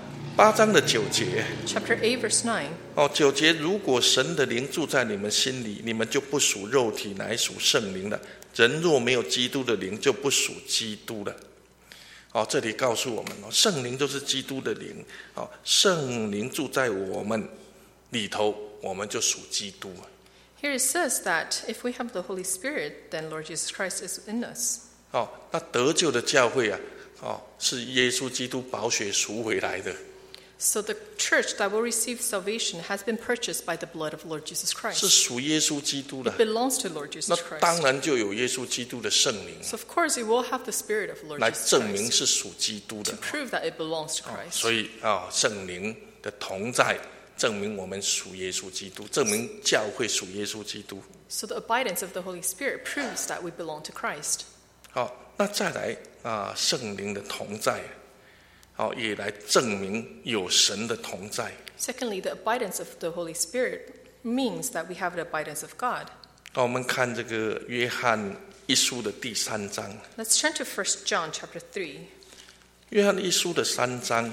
8章的9节。
Chapter 8 verse 9.
9节，如果神的灵住在你们心里，你们就不属肉体，乃属圣灵了。人若没有基督的灵，就不属基督了。这里告诉我们圣灵就是基督的灵。圣灵住在我们里头，我们就属基督。
Here it says that if we have the Holy Spirit, then Lord Jesus Christ is in us.
那得救的教会是耶稣基督宝血赎回来的。
So the church that will receive salvation has been purchased by the blood of Lord Jesus
是
Christ.
属耶稣基督的。
It belongs to Lord Jesus
那当
Christ.
然就有耶稣基督的圣灵
So of course it will have the Spirit of Lord
来
Jesus
证明
Christ
是属基督的
to。prove that it belongs to Christ.
所以圣灵的同在证明我们属耶稣基督，证明教会属耶稣基督。
So the abidance of the Holy Spirit proves that we belong to Christ.
那再来圣灵的同在也来证明有神的同在。
Secondly, the abidance of the Holy Spirit means that we have the abidance of God.
我们看这个约翰一书的第3章。
Let's turn to 1 John chapter 3.
约翰一书的3章。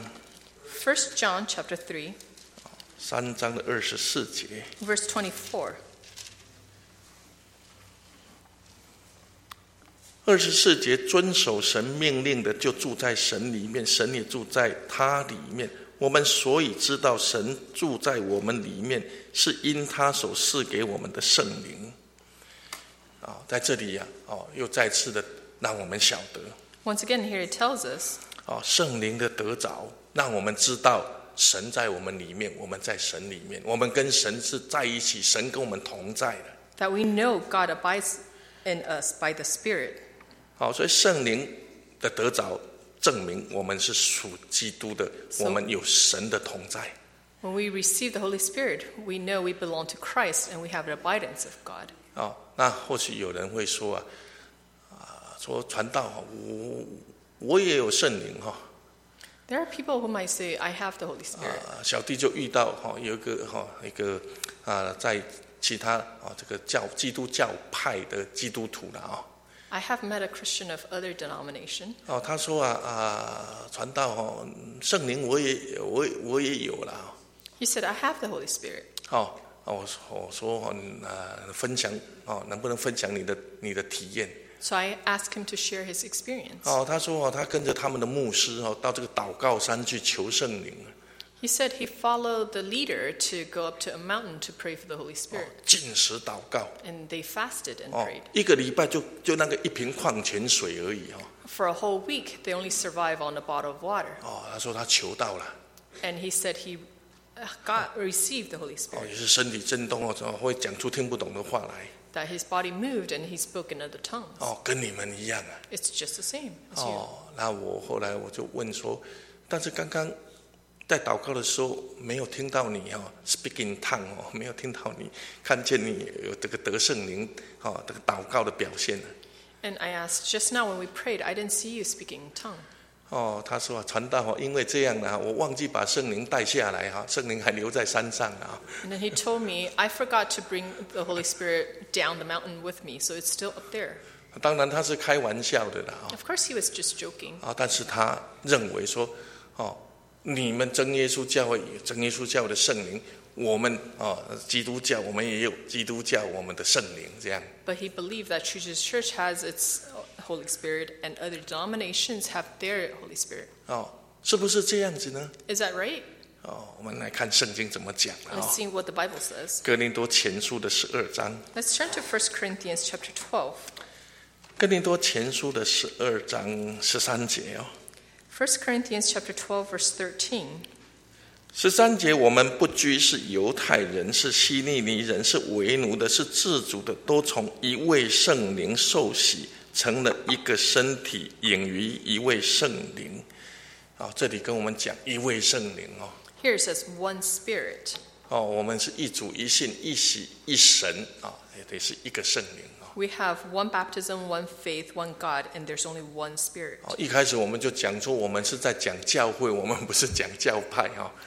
1 John chapter 3.
3章的24节。
Verse 24.
24节，遵守神命令的就住在神里面，神也住在他里面。我们所以知道神住在我们里面，是因他所赐给我们的圣灵。在这里又再次的让我们晓得。
Once again, here it tells us.
圣灵的得着，让我们知道神在我们里面，我们在神里面，我们跟神是在一起，神跟我们同在的。
That we know God abides in us by the Spirit.
所以圣灵的得着证明我们是属基督的，我们有神的同在。
When we receive the Holy Spirit, we know we belong to Christ and we have the abidance of God.
那或许有人会说说传道我也有圣灵
There are people who might say, I have the Holy Spirit.
小弟就遇到有一个在其他这个基督教派的基督徒了
I have met a Christian of other denomination.
他说传道圣灵我也有了。
He said, I have the Holy Spirit.
我说分享能不能分享你的体验？
So I asked him to share his experience.
他说他跟着他们的牧师到这个祷告山去求圣灵。
He said he followed the leader to go up to a mountain to pray for the Holy Spirit.
禁食祷告。
And they fasted and prayed.
一个礼拜就那个一瓶矿泉水而已。
For a whole week, they only survive on a bottle of water.
他说他求到了。
And he said he received the Holy Spirit.
也是身体震动会讲出听不懂的话来。
That his body moved and he spoke in other tongues.
跟你们一样
It's just the same as you.
那我后来我就问说，但是刚刚在祷告的时候没有听到你speak in tongue 没有听到你看见你有这个得圣灵这个祷告的表现。
And I asked, just now when we prayed, I didn't see you speaking in tongue.
他说传道因为这样我忘记把圣灵带下来圣灵还留在山上
And then he told me, I forgot to bring the Holy Spirit down the mountain with me, so it's still up there.
当然他是开玩笑的啦
Of course he was just joking.
但是他认为说你们真耶稣教会有真耶稣教会的圣灵，我们基督教我们也有基督教我们的圣灵这样。
But he believed that Jesus Church has its Holy Spirit and other denominations have their Holy Spirit.
是不是这样子呢？
Is that right?
我们来看圣经怎么讲
Let's see what the Bible says.
哥林多前书的12章。
Let's turn to 1 Corinthians chapter 12.
哥林多前书的12章13节
1 Corinthians chapter 12, verse 13.
13节，我们不拘是犹太人，是希利尼人，是为奴的，是自主的，都从一位圣灵受洗，成了一个身体，隐于一位圣灵。这里跟我们讲一位圣灵
Here it says one Spirit.
我们是一主一信一洗一神也得是一个圣灵。
We have one baptism, one faith, one God, and there's only one Spirit.
一开始我们就讲说，我们是在讲教会，我们不是讲教派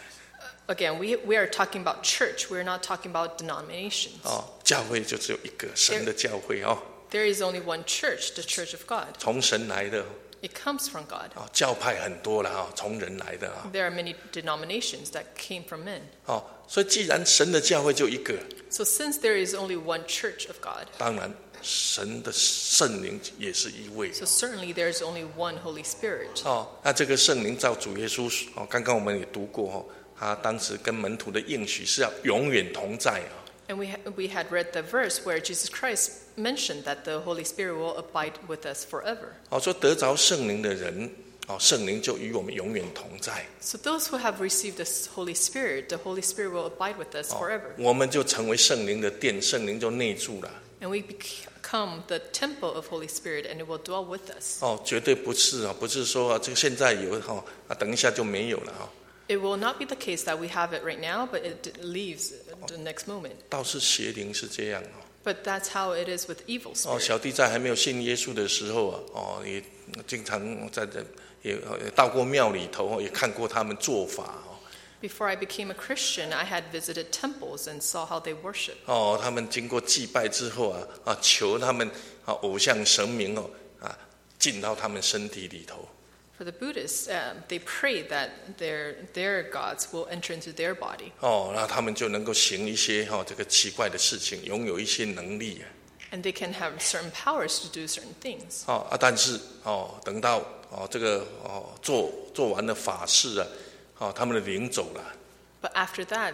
Again, we are talking about church. We're not talking about denominations.
教会就只有一个神的教会
There is only one church, the Church of God.
从神来的。
It comes from God.
教派很多了从人来的
There are many denominations that came from men.
所以既然神的教会就一个，
So since there is only one Church of God,
当然神的圣灵也是一位。
so certainly there is only one Holy Spirit.
那这个圣灵照主耶稣刚刚我们也读过他当时跟门徒的应许是要永远同在
And we had read the verse where Jesus Christ mentioned that the Holy Spirit will abide with us forever.
说得着圣灵的人圣灵就与我们永远同在。
So those who have received the Holy Spirit will abide with us forever.
我们就成为圣灵的殿，圣灵就内住了。
And we become the temple of Holy Spirit, and it will dwell with us.
绝对不是不是说这个现在有等一下就没有了
It will not be the case that we have it right now, but it leaves the next moment.
倒是邪灵是这样
But that's how it is with evil spirits.
小弟在还没有信耶稣的时候也经常在这也到过庙里头也看过他们做法
Before I became a Christian, I had visited temples and saw how they worship.
他们经过祭拜之后求他们偶像神明进到他们身体里头。
For the Buddhists, they pray that their gods will enter into their body.
那他们就能够行一些这个奇怪的事情，拥有一些能力
And they can have certain powers to do certain things.
但是等到这个做完了法事他们的灵走了
But after that,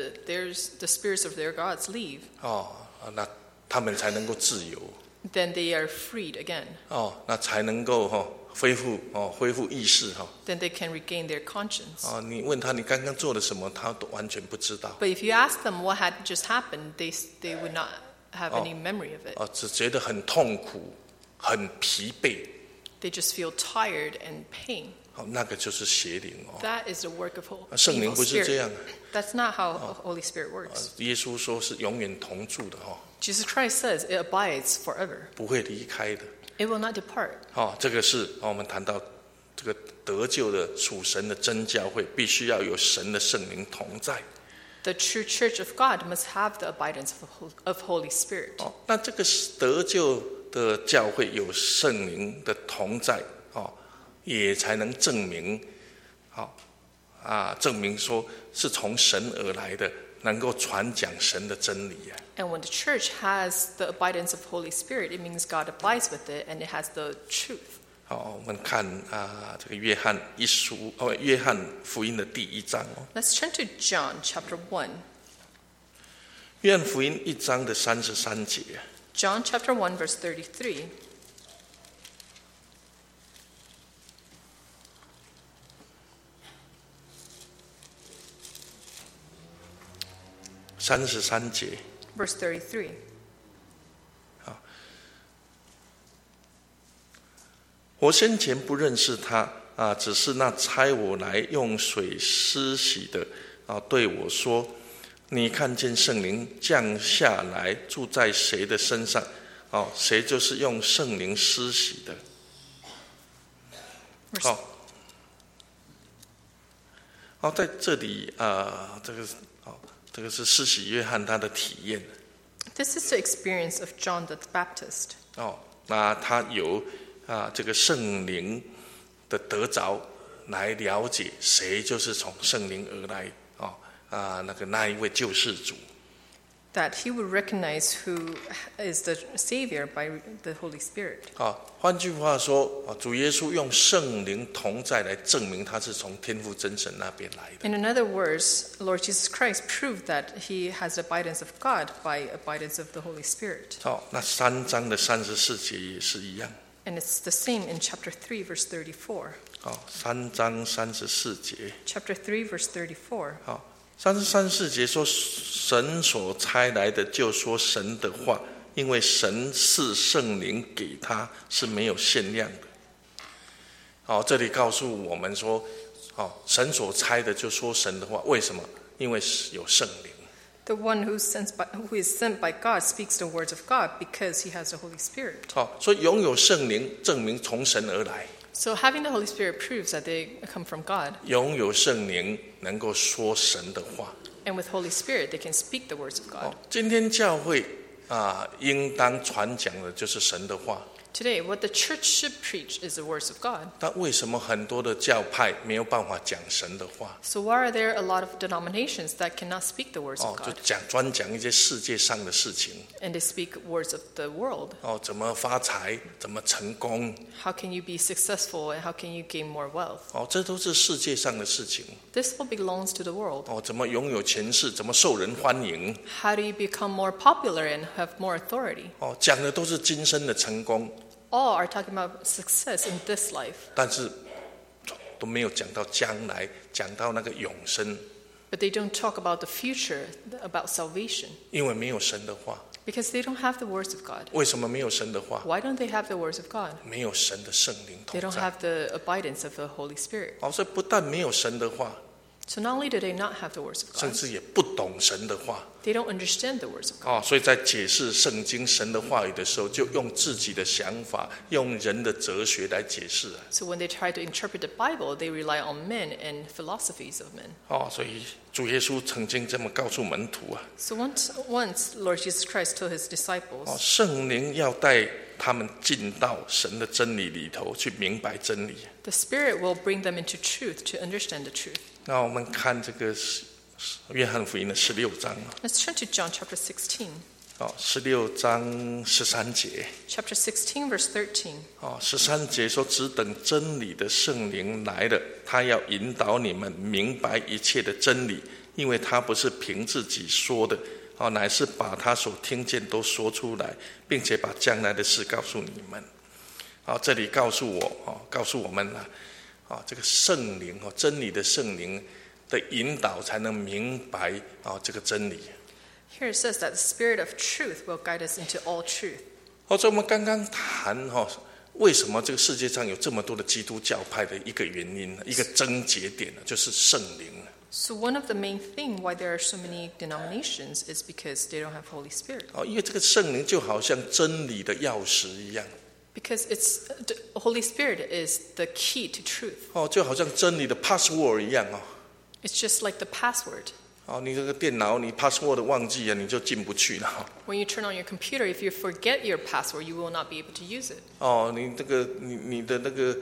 the spirits of their gods leave.
那他们才能够自由
Then they are freed again.
那才能够恢复意识
Then they can regain their conscience.
你问他你刚刚做了什么，他都完全不知道
But if you ask them what had just happened, they would not have any memory of it.
只觉得很痛苦很疲惫
They just feel tired and pain.
那个就是邪灵
That is the work of
圣灵
evil
不是这样
spirit. That's not how Holy Spirit works.
耶稣说是永远同住的
Jesus Christ says it abides forever.
不会离开的
It will not depart.
这个是我们谈到这个得救的属神的真教会，必须要有神的圣灵同在。
The true church of God must have the abidance of Holy Spirit.
那这个得救的教会有圣灵的同在也才能证明证明说是从神而来的，能够传讲神的真理
And when the church has the abidance of Holy Spirit, it means God abides with it and it has the truth.
我们看这个约翰约翰福音的第1章
Let's turn to John chapter 1.
约翰福音1章的33节
John chapter 1 verse 33.
33节
Verse 33.
我先前不认识他只是那差我来用水施洗的对我说，你看见圣灵降下来住在谁的身上谁就是用圣灵施洗的。 好，在这里这个是施洗约翰他的体验。
This is the experience of John the Baptist.
那他由这个圣灵的得着来了解谁就是从圣灵而来那一位救世主。
That he would recognize who is the Savior by the Holy Spirit.
换句话说，主耶稣用圣灵同在来证明他是从天父真神那边来的。
In other words, Lord Jesus Christ proved that he has the abidance of God by abidance of the Holy Spirit.
那3章的34节也是一样。
And it's the same in chapter 3, verse 34.
3章34节。
Chapter 3, verse 34.
34节说，神所差来的就说神的话，因为神赐圣灵给他是没有限量的。这里告诉我们说，神所差的就说神的话，为什么？因为有圣灵。
The one who is sent by God speaks the words of God because he has the Holy Spirit.
所以拥有圣灵证明从神而来。
So having the Holy Spirit proves that they come from God.
拥有圣灵能够说神的话。
And with Holy Spirit, they can speak the words of God.
今天教会应当传讲的就是神的话。
Today, what the church should preach is the words of God.
但为什么很多的教派没有办法讲神的话？
So why are there a lot of denominations that cannot speak the words of
就
God?
专讲一些世界上的事情。
And they speak words of the world.
怎么发财，怎么成功。
How can you be successful and how can you gain more wealth?
这都是世界上的事情。
This all belongs to the world.
怎么拥有权势，怎么受人欢迎。
How do you become more popular and have more authority?
讲的都是今生的成功。
All are talking about success in this life.
但是都没有讲到将来，讲到那个永生。
But they don't talk about the future, about salvation.
因为没有神的话。
Because they don't have the words of God.
为什么没有神的话？
Why don't they have the words of God?
没有神的圣灵
They
同
don't
在。
have the abidance of the Holy Spirit.
所以不但没有神的话，
So not only do they not have the words of
甚
God,
至也不懂神的话。
they don't understand the words of God.
所以在解释圣经神的话语的时候，就用自己的想法，用人的哲学来解释。
So when they try to interpret the Bible, they rely on men and philosophies of men.
所以主耶稣曾经这么告诉门徒。
So once Lord Jesus Christ told his disciples,
圣灵要带他们进到神的真理里头，去明白真理。
the Spirit will bring them into truth to understand the truth.
那我们看这个约翰福音的16章。
Let's turn to John chapter 16.
16章13节。
Chapter 16, verse 13.
13节说，只等真理的圣灵来了，他要引导你们明白一切的真理，因为他不是凭自己说的，乃是把他所听见都说出来，并且把将来的事告诉你们。这里告诉我们这个圣灵真理的圣灵的引导，才能明白这个真理。
Here it says that the Spirit of truth will guide us into all truth.
所以我们刚刚谈为什么这个世界上有这么多的基督教派的一个原因，一个症结点就是圣灵。
So one of the main things why there are so many denominations is because they don't have Holy Spirit.
因为这个圣灵就好像真理的钥匙一样。
Because the Holy Spirit is the key to truth.
就好像真理的 password 一样。
It's just like the password.
你这个电脑你 password 忘记了，你就进不去了。
When you turn on your computer, if you forget your password, you will not be able to use it.
你这个你的那个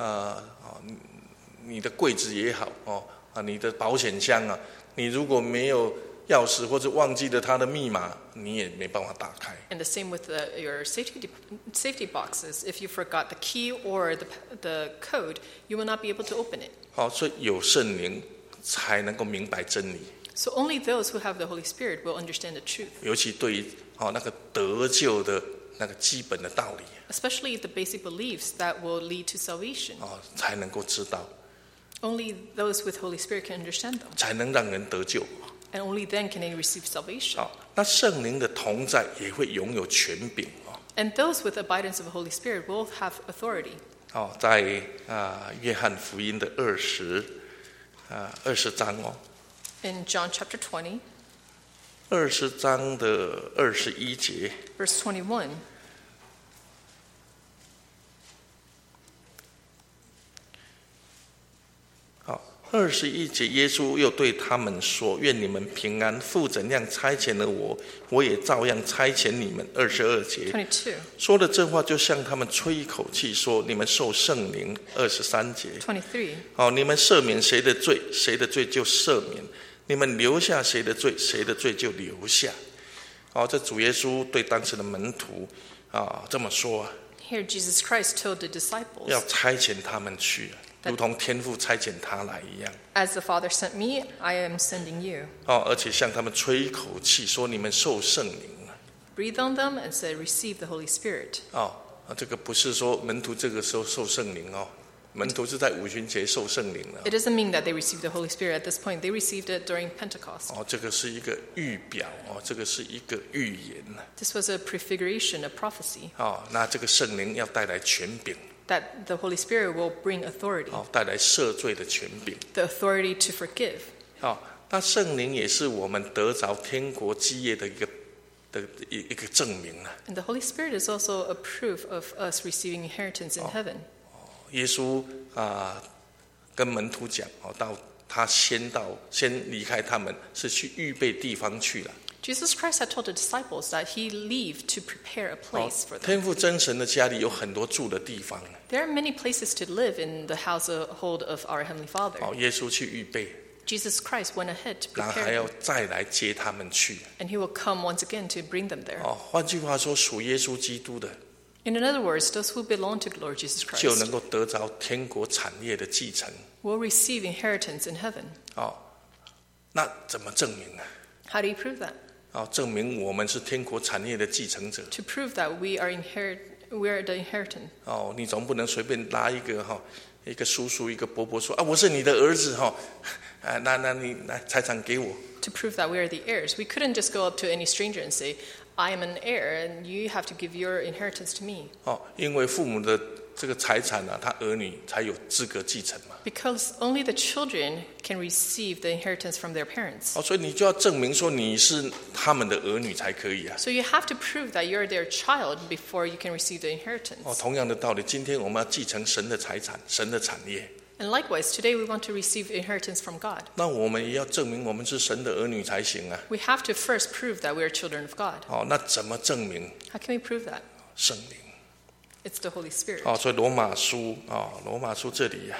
你的柜子也好你的保险箱你如果没有钥匙或者忘记了它的密码，你也没办法打开。
And the same with your safety boxes. If you forgot the key or the code, you will not be able to open it.
所以有圣灵才能够明白真理。
So only those who have the Holy Spirit will understand the truth.
尤其对于那个得救的那个基本的道理
Especially the basic beliefs that will lead to salvation.
才能够知道，
Only those with Holy Spirit can understand them.
才能让人得救。
And only then can they receive salvation.
那圣灵的同在也会拥有权柄
And those with abidance of the Holy Spirit will have authority.
在约翰福音的20章
In John chapter 20,
20章的21节，
verse 21.
21节，耶稣又对他们说：愿你们平安，父怎样差遣了我，我也照样差遣你们。22节
22.
说了这话，就向他们吹一口气，说：你们受圣灵。23节
23.
你们赦免谁的罪，谁的罪就赦免；你们留下谁的罪，谁的罪就留下。这主耶稣对当时的门徒这么说
Here Jesus Christ told the disciples,
要差遣他们去，如同天父差遣他来一样。
As the Father sent me, I am sending you.
而且向他们吹一口气，说你们受圣灵。
Breathe on them and said, receive the Holy Spirit.
这个不是说门徒这个时候受圣灵门徒是在五旬节受圣灵了。
It doesn't mean that they received the Holy Spirit at this point. They received it during Pentecost.
这个是一个预表这个是一个预言。
This was a prefiguration, a prophecy.
那这个圣灵要带来权柄。
That the Holy Spirit will bring authority.
带来赦罪的权柄。
The authority to forgive.
那圣灵也是我们得着天国基业的一个证明。
And the Holy Spirit is also a proof of us receiving inheritance in heaven.
耶稣跟门徒讲到他先离开他们，是去预备地方去了。
Jesus Christ had told the disciples that he leave to prepare a place for them.
天父真神的家里有很多住的地方。
There are many places to live in the household of our Heavenly Father.
耶稣去预备。
Jesus Christ went ahead to
然后
prepare
还要
them.
再来接他们去。
And he will come once again to bring them there.
换句话说，属耶稣基督的
In other words, those who belong to Lord Jesus
就
Christ
能够得着天国产业的继承。
will receive inheritance in heaven.
那怎么证明呢？
How do you prove that?
证明我们是天国产业的继承者。
To prove that we are the inheritance.
你总不能随便拉一个叔叔一个伯伯说我是你的儿子那你来财产给我。
To prove that we are the heirs, we couldn't just go up to any stranger and say, I am an heir and you have to give your inheritance to me.
因为父母的这个财产他儿女才有资格继承嘛。
Because only the children can receive the inheritance from their parents.
所以你就要证明说你是他们的儿女才可以啊。
So you have to prove that you're their child before you can receive the inheritance.
同样的道理，今天我们要继承神的财产，神的产业。
And likewise, today we want to receive inheritance from God.
那我们也要证明我们是神的儿女才行啊。
We have to first prove that we are children of God.
那怎么证明？
How can we prove that?
圣灵。
It's the Holy Spirit.
所以罗马书这里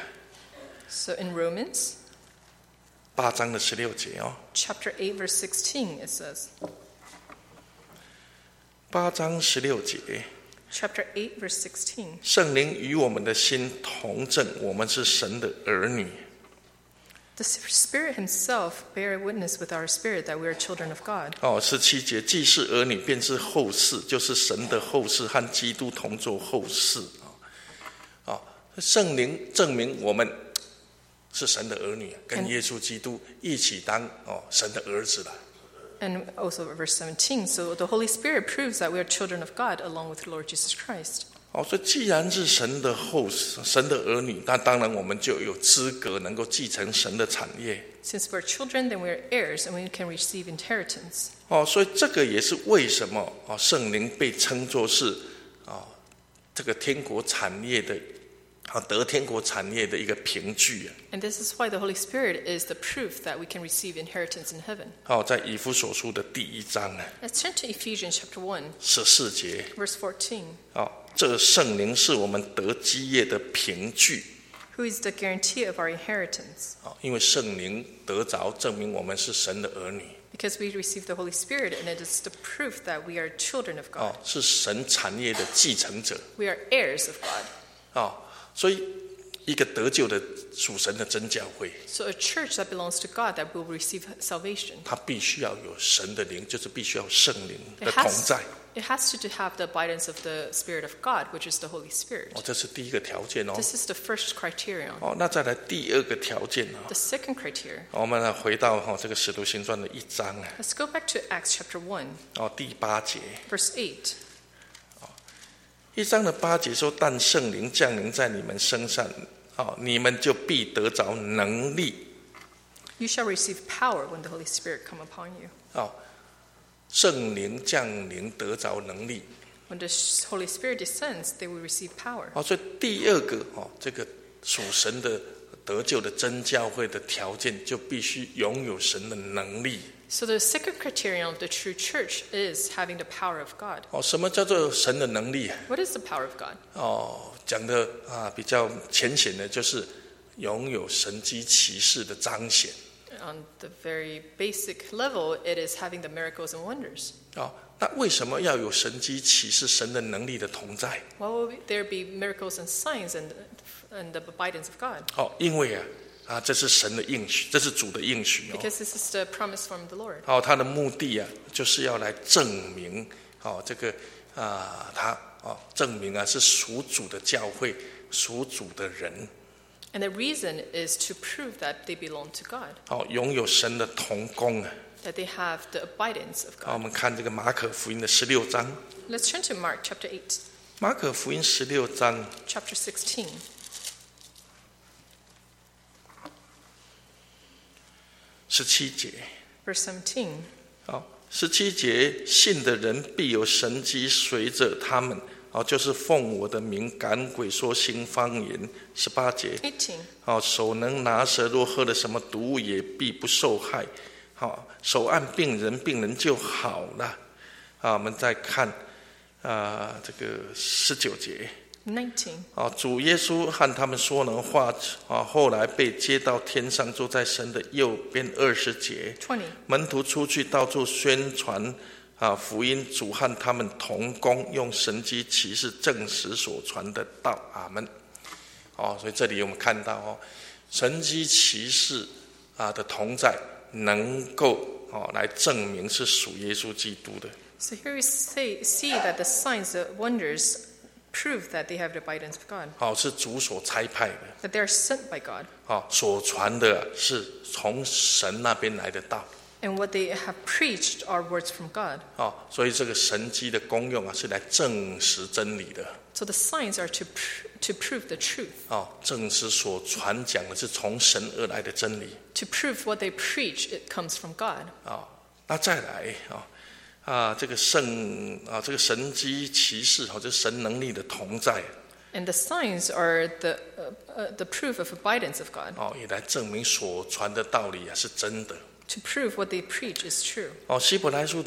So in Romans
8章的16节
chapter 8 verse 16 it says,
8章16节，
chapter 8 verse 16,
圣灵与我们的心同证，我们是神的儿女。
the Spirit himself bear witness with our spirit that we are children of God.
17节，既是儿女，便是后世，就是神的后世，和基督同作后世。圣灵证明我们是神的儿女，跟耶稣基督一起当神的儿子了。
And also verse 17, so the Holy Spirit proves that we are children of God along with Lord Jesus Christ.
所以既然是神的后世，神的儿女，那当然我们就有资格能够继承神的产业。
Since we're children, then we're heirs and we can receive inheritance.
所以这个也是为什么圣灵被称作是这个天国产业的得天国产业的一个凭据。
And this is why the Holy Spirit is the proof that we can receive inheritance in heaven.
在以弗所书的第1章
Let's turn to Ephesians chapter 1,
14节
verse 14.
这圣灵是我们得基业的凭据。
Who is the guarantee of our inheritance?
因为圣灵得着证明我们是神的儿女。
Because we receive the Holy Spirit and it is the proof that we are children of God.
是神产业的继承者。
We are heirs of God.
所以一个得救的属神的真教会，
So a church that belongs to God that will receive salvation,
它必须要有神的灵，就是必须要圣灵的
it
同
has,
在。
it has to have the abidance of the Spirit of God, which is the Holy Spirit.
这是第一个条件。
This is the first criterion.
那再来第二个条件。
The second criterion.
我们来回到这个使徒行传的1章。
Let's go back to Acts chapter 1,
第8节。
verse 8.
1章的8节说：“但圣灵降临在你们身上，你们就必得着能力。”
You shall receive power when the Holy Spirit come upon you.
圣灵降临得着能力。
When the Holy Spirit descends, they will receive power.
所以第二个这个属神的得救的真教会的条件，就必须拥有神的能力。
So the second criterion of the true church is having the power of God.
什么叫做神的能力？
What is the power of God?
讲的比较浅显的，就是拥有神迹奇事的彰显。
On the very basic level, it is having the miracles and wonders.
那为什么要有神迹奇事、神的能力的同在？
Why will there be miracles and signs and the abidance of God?
因为这是神的应许，这是主的应许。
Because this is the promise from the Lord.
他的目的就是要来证明，这个他证明是属主的教会，属主的人。
And the reason is to prove that they belong to God.
拥有神的同工。
That they have the abidance of
我
God.
们看这个马可福音的16章。
Let's turn to Mark chapter 8,
马可福音16章
chapter 16.
17节。
Verse 17.
17节，信的人必有神迹随着他们，就是奉我的名赶鬼，说新方言。18节，
18.
手能拿蛇，若喝了什么毒物也必不受害。手按病人，病人就好了。我们再看这个19节。
19.
主耶稣和他们说了话，后来被接到天上，坐在神的右边。20节，
20.
门徒出去到处宣传福音，主和他们同工，用神迹奇事证实所传的道。阿们。所以这里我们看到神迹奇事的同在，能够来证明是属耶稣基督的。
So here we see that the signs, the wonders, prove that they have the abidance of God.
是主所差派的。
That they are sent by God.
所传的是从神那边来的道。
And what they have preached are words from God.
所以这个神迹的功用是来证实真理的。
So the signs are to prove the truth.
证实所传讲的是从神而来的真理。
To prove what they preach, it comes from God.
那再来这个神迹奇事，这神能力的同在。
And the signs are the proof of abidance of God.
也来证明所传的道理是真的。
To prove what they preach is true.
希伯来书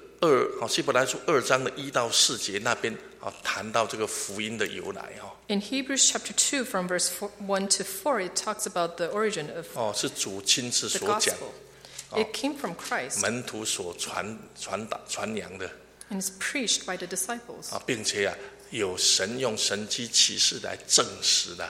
2章的1到4节那边谈到这个福音的由来。
In Hebrews chapter 2, from verse 1 to 4, it talks about the origin of
是主亲自
the
所讲，
gospel. It came from Christ
门徒所传扬的，
and is preached by the disciples.
并且有神用神迹奇事来证实的。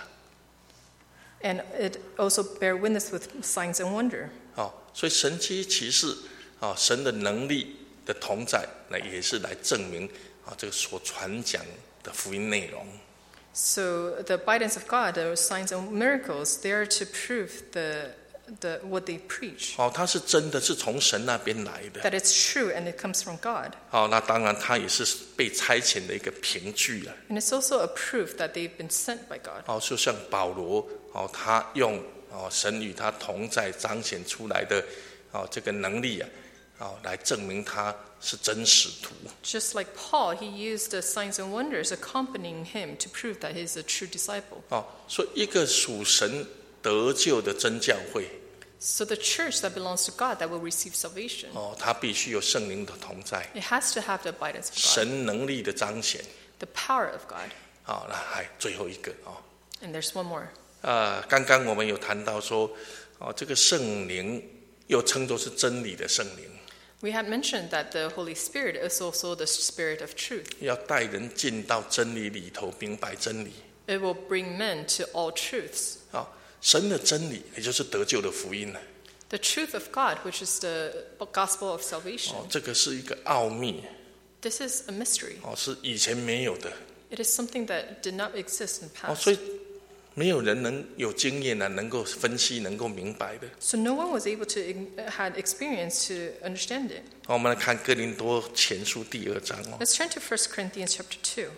And it also bear witness with signs and wonder.
所以神迹奇事神的能力的同在，也是来证明这个所传讲的福音内容。
So the abidance of God, the signs and miracles, they are to prove what they preach.
它是真的，是从神那边来的。
That it's true and it comes from God.
那当然，它也是被差遣的一个凭据。
And it's also a proof that they've been sent by God.
就像保罗他用神与他同在彰显出来的这个能力来证明他是真使徒。
Just like Paul, he used the signs and wonders accompanying him to prove that he's a true disciple.
所以一个属神得救的真教会，
So the church that belongs to God that will receive salvation,
它必须有圣灵的同在，
it has to have the abidance of God,
神能力的彰显。
the power of God.
那还最后一个
And there's one more.
刚刚我们有谈到说这个圣灵又称作是真理的圣灵，
We had mentioned that the Holy Spirit is also the Spirit of truth.
要带人进到真理里头，明白真理。
It will bring men to all truths.
神的真理也就是得救的福音。
The truth of God, which is the gospel of salvation.
这个是一个奥秘。
This is a mystery.
是以前没有的。
It is something that did not exist in the past.
所以没有人能有经验能够分析，能够明白的。
So no one was able to had experience to understand it.
我们来看哥林多前书第2章。
Let's turn to 1 Corinthians chapter 2.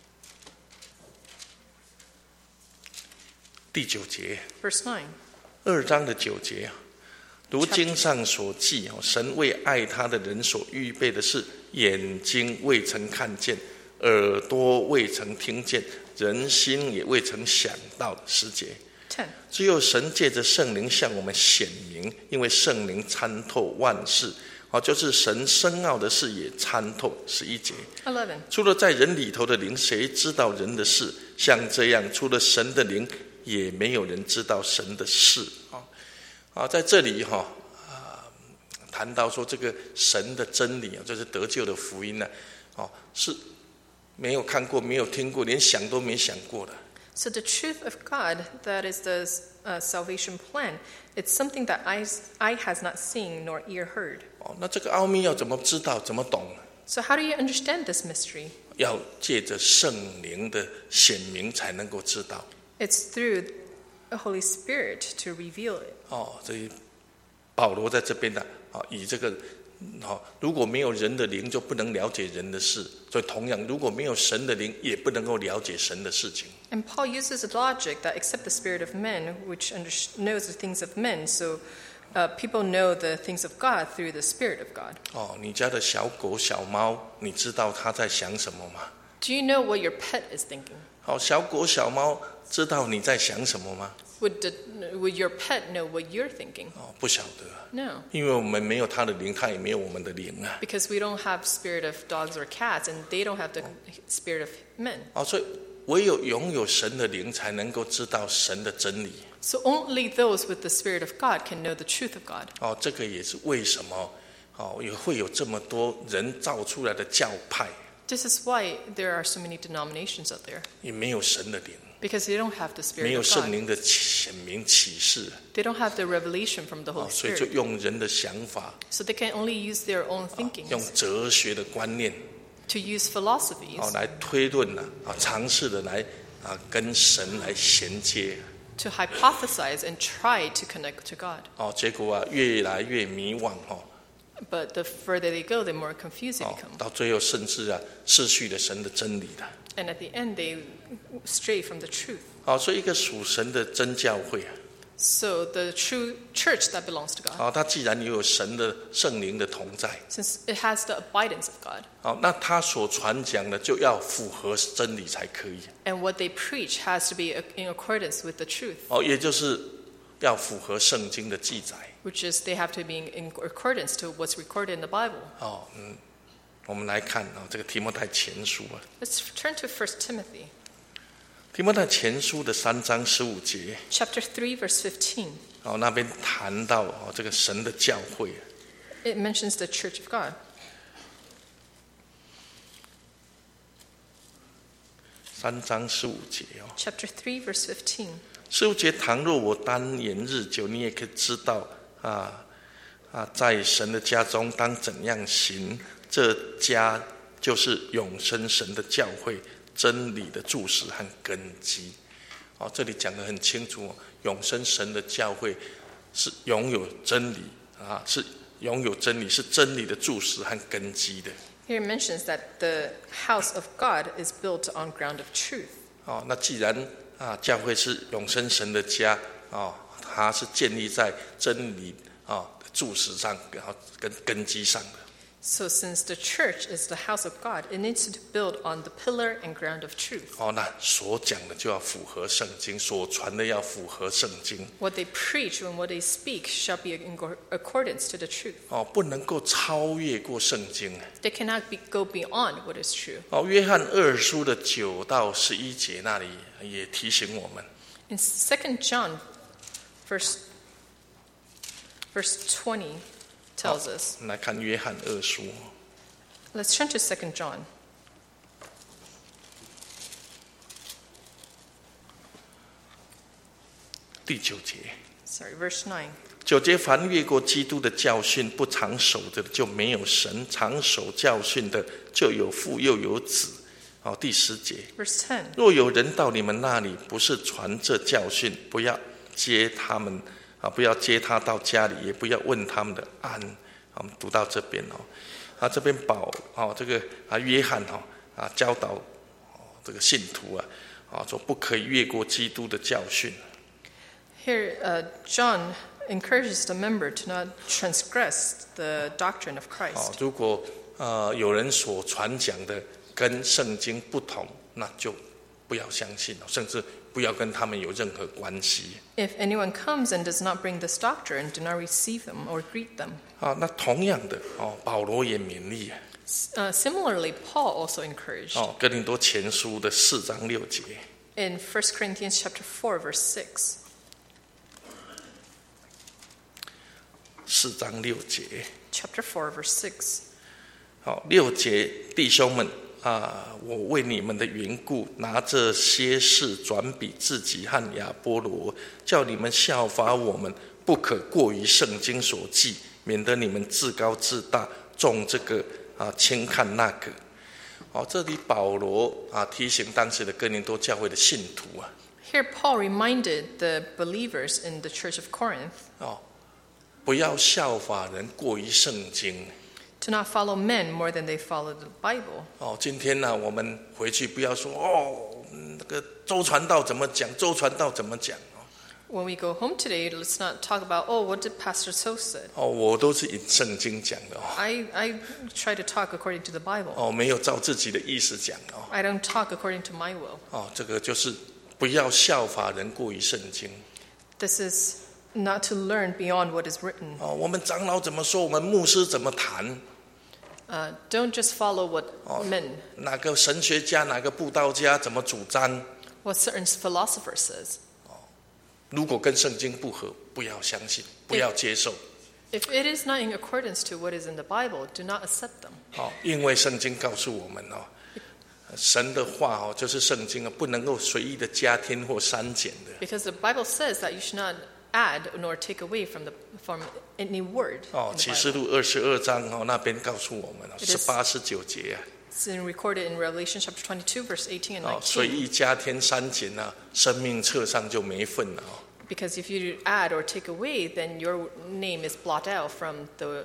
第9节。
Verse 9.
2章的9节。如经上所记，神为爱他的人所预备的是眼睛未曾看见，耳朵未曾听见，人心也未曾想到的。10节。
10.
只有神借着圣灵向我们显明，因为圣灵参透万事，就是神深奥的事也参透。11节，
11.
除了在人里头的灵，谁知道人的事？像这样，除了神的灵，也没有人知道神的事。在这里谈到说这个神的真理，就是得救的福音呢，是没有看过、没有听过，连想都没想过的。
So the truth of God, that is the salvation plan, it's something that eye has not seen nor ear heard.
那这个奥秘要怎么知道、怎么懂？
So how do you understand this mystery?
要借着圣灵的显明才能够知道。
It's through the Holy Spirit to reveal it.
所以保罗在这边呢，以这个如果没有人的灵，就不能了解人的事。所以同样，如果没有神的灵，也不能够了解神的事情。
And Paul uses a logic that except the spirit of men, which knows the things of men, so people know the things of God through the Spirit of God.
你家的小狗、小猫，你知道它在想什么吗？
Do you know what your pet is thinking?
小狗、小猫知道你在想什么吗？
Would your pet know what you're thinking?
不晓得。
No,
因为我们没有它的灵，它也没有我们的灵啊。
because we don't have spirit of dogs or cats, and they don't have the spirit of men.
所以唯有拥有神的灵，才能够知道神的真理。
So only those with the spirit of God can know the truth of God.
这个也是为什么也会有这么多人造出来的教派，
This is why there are so many denominations out there,
也没有神的灵，
because they don't have the
没
spirit
有
of
圣
God.
灵的显明启示，
They don't have the revelation from the Holy
所以就
Spirit.
用人的想法，
So they can only use their own
用
thinkings,
哲学的观念，
to use philosophies,
来推论尝试的来跟神来衔接。
to hypothesize and try to connect to God.
结果越来越迷惘。
But the further they go, the more confused they become.
到最后甚至失去了神的真理的。
And at the end, they stray from the truth.
所以一个属神的真教会
So the true church that belongs to God,
它既然有神的圣灵的同在，
since it has the abidance of God,
那他所传讲的就要符合真理才可以。
and what they preach has to be in accordance with the truth,
也就是要符合圣经的记载。
which is they have to be in accordance to what's recorded in the Bible.
我们来看这个提摩太前书
Let's turn to 1 Timothy,
提摩太前书的3章15节
chapter 3, verse 15.
那边谈到这个神的教会
It mentions the church of God.
3章15节
Chapter 3, verse 15.
15节，倘若我单言日久，你也可以知道在神的家中当怎样行。这家就是永生神的教会，真理的柱石和根基。这里讲得很清楚，永生神的教会是拥有真理是拥有真理，是真理的柱石和根基的。
Here it mentions that the house of God is built on ground of truth.
那既然教会是永生神的家它是建立在真理柱石上，跟根基上的。
So since the church is the house of God, it needs to build on the pillar and ground of truth.
那所讲的就要符合圣经，所传的要符合圣经。
What they preach and what they speak shall be in accordance to the truth.
不能够超越过圣经。
They cannot go beyond what is true.
约翰2书的9到11节那里也提醒我们。
In 2 John, verse 20 tells us.
来看约翰2书
Let's turn to 2 John.
第9节。
Verse 9.
9节，凡越过基督的教训不常守的，就没有神；常守教训的，就有父又有子。第10节，
Verse 10.
若有人到你们那里，不是传这教训，不要接他们不要接他到家里，也不要问他们的安。我们读到这边这边这个约翰教导这个信徒说不可以越过基督的教训。
Here, John encourages the member to not transgress the doctrine of Christ.
如果有人所传讲的跟圣经不同，那就不要相信，甚至不要跟他们有任何关系。
If anyone comes and does not bring this doctrine, do not receive them or greet them.
那同样的保罗也勉励
Similarly, Paul also encouraged
哥林多前书的4章6节
in 1 Corinthians chapter 4, verse 6.
4章6节
Chapter 4, verse 6.
6节，弟兄们我为你们的缘故，拿这些事转比自己和亚波罗，叫你们效法我们，不可过于圣经所记，免得你们自高自大，重这个轻看那个。这里保罗提醒当时的哥林多教会的信徒
Here, Paul reminded the believers in the church of Corinth
不要效法人过于圣经。
to not follow men more than they follow the Bible.
今天呢，我们回去不要说那个周传道怎么讲，周传道怎么讲。
When we go home today, let's not talk about, what did Pastor So said?
我都是引圣经讲的
I try to talk according to the Bible.
没有照自己的意思讲
I don't talk according to my will.
这个就是不要效法人过于圣经。
This is not to learn beyond what is written.
我们长老怎么说，我们牧师怎么谈，
Don't just follow what men,
哪个神学家哪个布道家怎么主张，
what certain philosopher says.
如果跟圣经不合，不要相信，不要接受。
If it is not in accordance to what is in the Bible, do not accept them.
因为圣经告诉我们神的话就是圣经不能够随意的加添或删减的。
Because the Bible says that you should not add nor take away from any word.
启示录22章那边告诉我们18、19节
It's recorded in Revelation chapter 22, verse 18 and 19.
随意加添删减生命册上就没份了。
Because if you add or take away, then your name is blotted out from the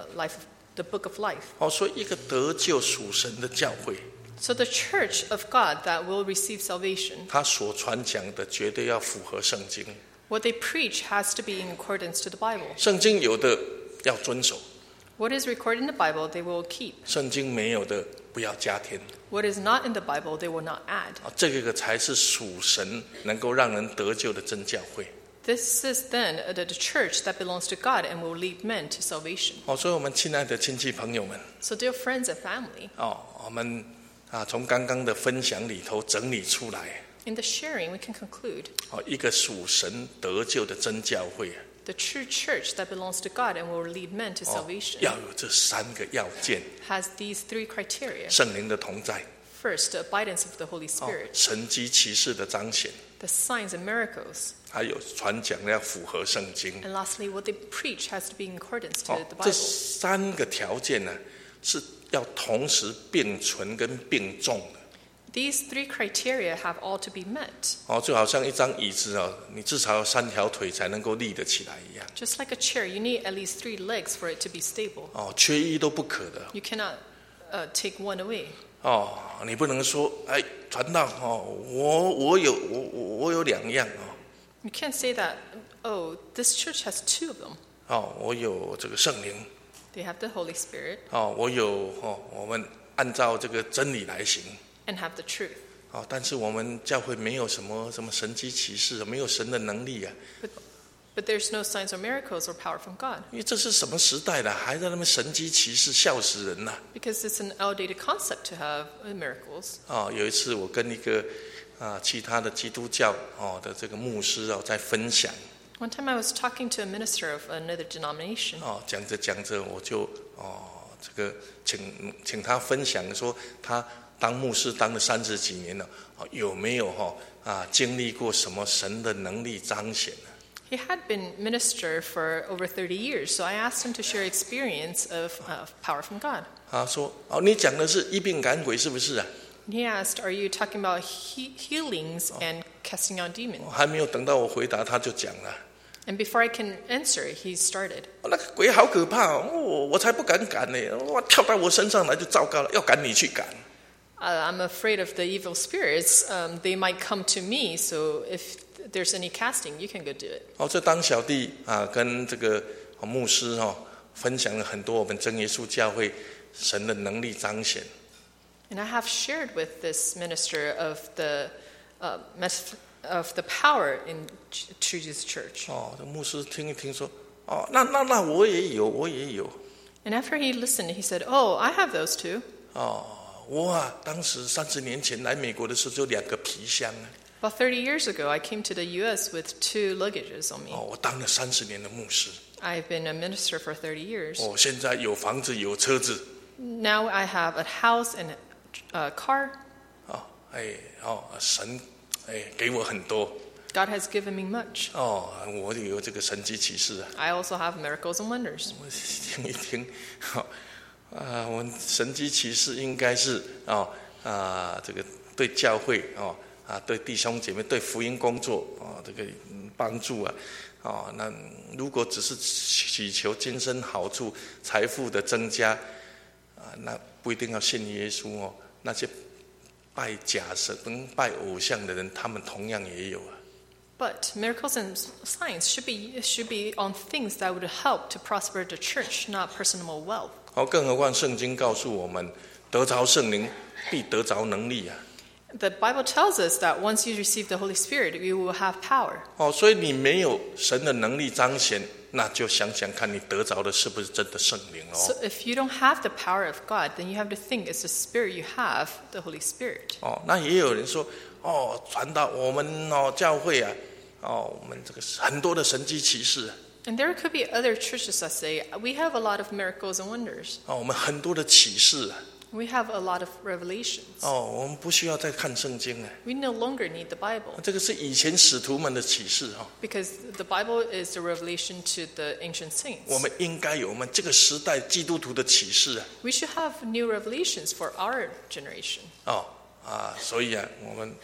book of life.
所以一个得救属神的教会，
So the church of God that will receive salvation,
他所传讲的绝对要符合圣经。
what they preach has to be in accordance to the Bible.
圣经有的要遵守，
What is recorded in the Bible, they will keep.
圣经没有的不要加添。
What is not in the Bible, they will not add.
这个才是属神能够让人得救的真教会。
This is then the church that belongs to God and will lead men to salvation.
所以我们亲爱的亲戚朋友们
So dear friends and family,
我们从刚刚的分享里头整理出来
in the sharing we can conclude
一个属神得救的真教会
the true church that belongs to God and will lead men to salvation
要有这3个要件
has these 3 criteria.
圣灵的同在
First, the abidance of the Holy Spirit,
神迹奇事的彰显
the signs and miracles,
还有传讲要符合圣经
and lastly, what they preach has to be in accordance to the
这
Bible.
3个条件呢是要同时并存跟并重的
These 3 criteria have all to be met.
就好像一张椅子你至少要3条腿才能够立得起来一样
Just like a chair, you need at least 3 legs for it to be stable.
缺一都不可的
You cannot take one away.
你不能说传道我有2样
You can't say that, this church has 2 of them.
我有这个圣灵
They have the Holy Spirit
我有我们按照这个真理来行
and have the truth.
但是我们教会没有什么神迹奇事，没有神的能力
But there's no signs or miracles or power from God.
因为这是什么时代了，还在那边神迹奇事，笑死人了
Because it's an outdated concept to have miracles.
有一次我跟一个其他的基督教的这个牧师在分享
One time I was talking to a minister of another denomination.
讲着讲着我就这个请他分享说他当牧师当了30几年了有没有经历过什么神的能力彰显呢
He had been minister for over 30 years, so I asked him to share experience of power from God.
他说你讲的是医病赶鬼是不是
He asked, are you talking about healings and casting out demons?
还没有等到我回答他就讲了
And before I can answer, he started.
那个鬼好可怕我才不敢赶呢我跳到我身上来就糟糕了要赶你去赶
I'm afraid of the evil spirits. They might come to me, so if there's any casting, you can go do it.
这当小弟跟这个牧师分享了很多我们真耶稣教会神的能力彰显
And I have shared with this minister of the of the power in True Jesus Church.
这牧师听一听说，那我也有。
And after he listened, he said, "Oh, I have those too."
我当时30年前来美国的时候就2个皮箱。
About 30 years ago, I came to the U.S. with 2 luggages on me.
我当了30年的牧师。
I've been a minister for 30 years.
现在有房子有车子。
Now I have a house and a car.
神给我很多。
God has given me much.
我有这个神迹奇事。
I also have miracles and wonders.
我听一听，我神迹奇事应该是这个对教会对弟兄姐妹对福音工作这个帮助那如果只是祈求今生好处、财富的增加那不一定要信耶稣那些拜假神、拜偶像的人，他们同样也有
But miracles and signs should be on things that would help to prosper the church, not personal wealth.
更何况圣经告诉我们，得着圣灵必得着能力
The Bible tells us that once you receive the Holy Spirit, you will have power.
所以你没有神的能力彰显，那就想想看你得着的是不是真的圣灵
So if you don't have the power of God, then you have to think it's the Spirit you have, the Holy Spirit.
那也有人说，传到我们教会我们这个很多的神迹奇事。
And there could be other churches that say, we have a lot of miracles and wonders.
我们很多的启示
We have a lot of revelations.
我们不需要再看圣经
We no longer need the Bible.
这个是以前使徒们的启示
Because the Bible is the revelation to the ancient saints.
我们应该有我们这个时代基督徒的启示
We should have new revelations for our generation.
所以我们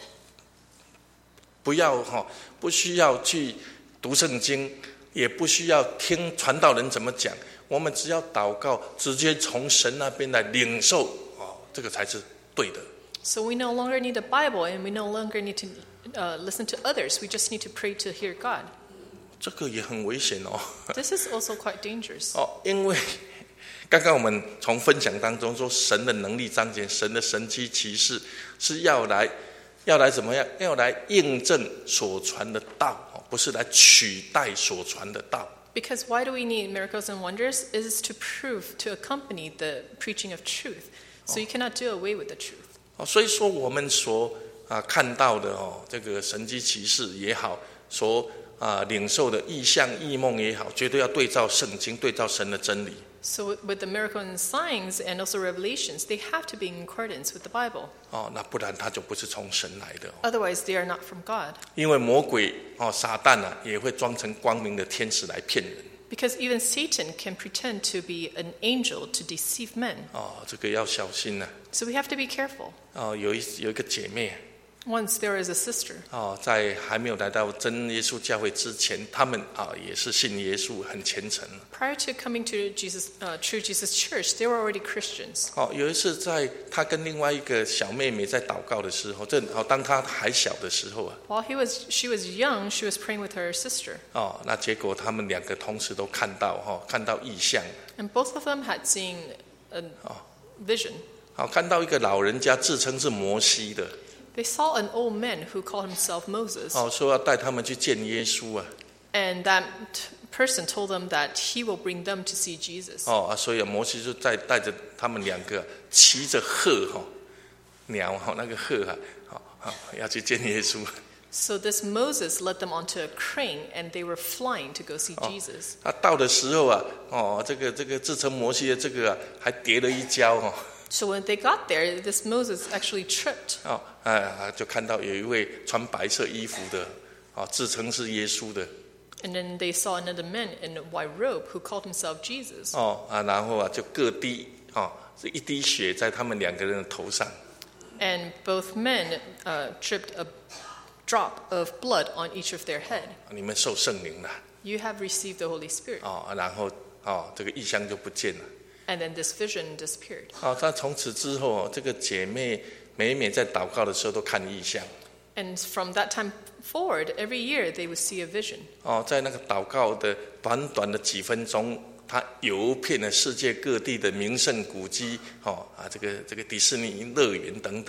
不需要去读圣经，也不需要听传道人怎么讲，我们只要祷告，直接从神那边来领受这个才是对的。
So we no longer need the Bible, and we no longer need to listen to others. We just need to pray to hear God.
这个也很危险
This is also quite dangerous.
因为刚刚我们从分享当中说，神的能力彰显，神的神迹奇事是要来怎么样？要来印证所传的道，不是来取代所传的道。
Because why do we need miracles and wonders? It is to prove, to accompany the preaching of truth. So you cannot do away with the truth.
所以说我们所看到的这个神迹奇事也好，所领受的异象异梦也好，绝对要对照圣经，对照神的真理。
So with the miracles and signs and also revelations, they have to be in accordance with the Bible.
那不然它就不是从神来的。
Otherwise, they are not from God.
因为魔鬼撒旦也会装成光明的天使来骗人。
Because even Satan can pretend to be an angel to deceive men.
这个要小心
So we have to be careful.
有一个姐妹。
Once there is a sister.
在还没有来到真耶稣教会之前，他们也是信耶稣，很虔诚。
Prior to coming to True Jesus Church, they were already Christians.
有一次，在他跟另外一个小妹妹在祷告的时候，当他还小的时候
While she was young, she was praying with her sister.
那结果他们2个同时都看到异象。
And both of them had seen a vision.
看到一个老人家自称是摩西的。
They saw an old man who called himself Moses.
说要带他们去见耶稣
And that person told them that he will bring them to see Jesus.
所以摩西就带着他们2个骑着鹤鸟那个鹤要去见耶稣。
So this Moses led them onto a crane, and they were flying to go see Jesus.
到的时候这个自称摩西的这个还跌了一跤
So when they got there, this Moses actually tripped.
就看到有一位穿白色衣服的自称是耶稣的。
And then they saw another man in a white robe who called himself Jesus.
然后就各滴一滴血在他们2个人的头上。
And both men dripped a drop of blood on each of their head.
你们受圣灵了。
You have received the Holy Spirit.
然后这个异象就不见了。
And then this vision disappeared.
但从此之后这个姐妹每在祷告的时候都看异象。
And from that time forward, every year they would see a vision.
在那个祷告的短的几分钟，她游遍了世界各地的名胜古迹这个迪士尼乐园等等。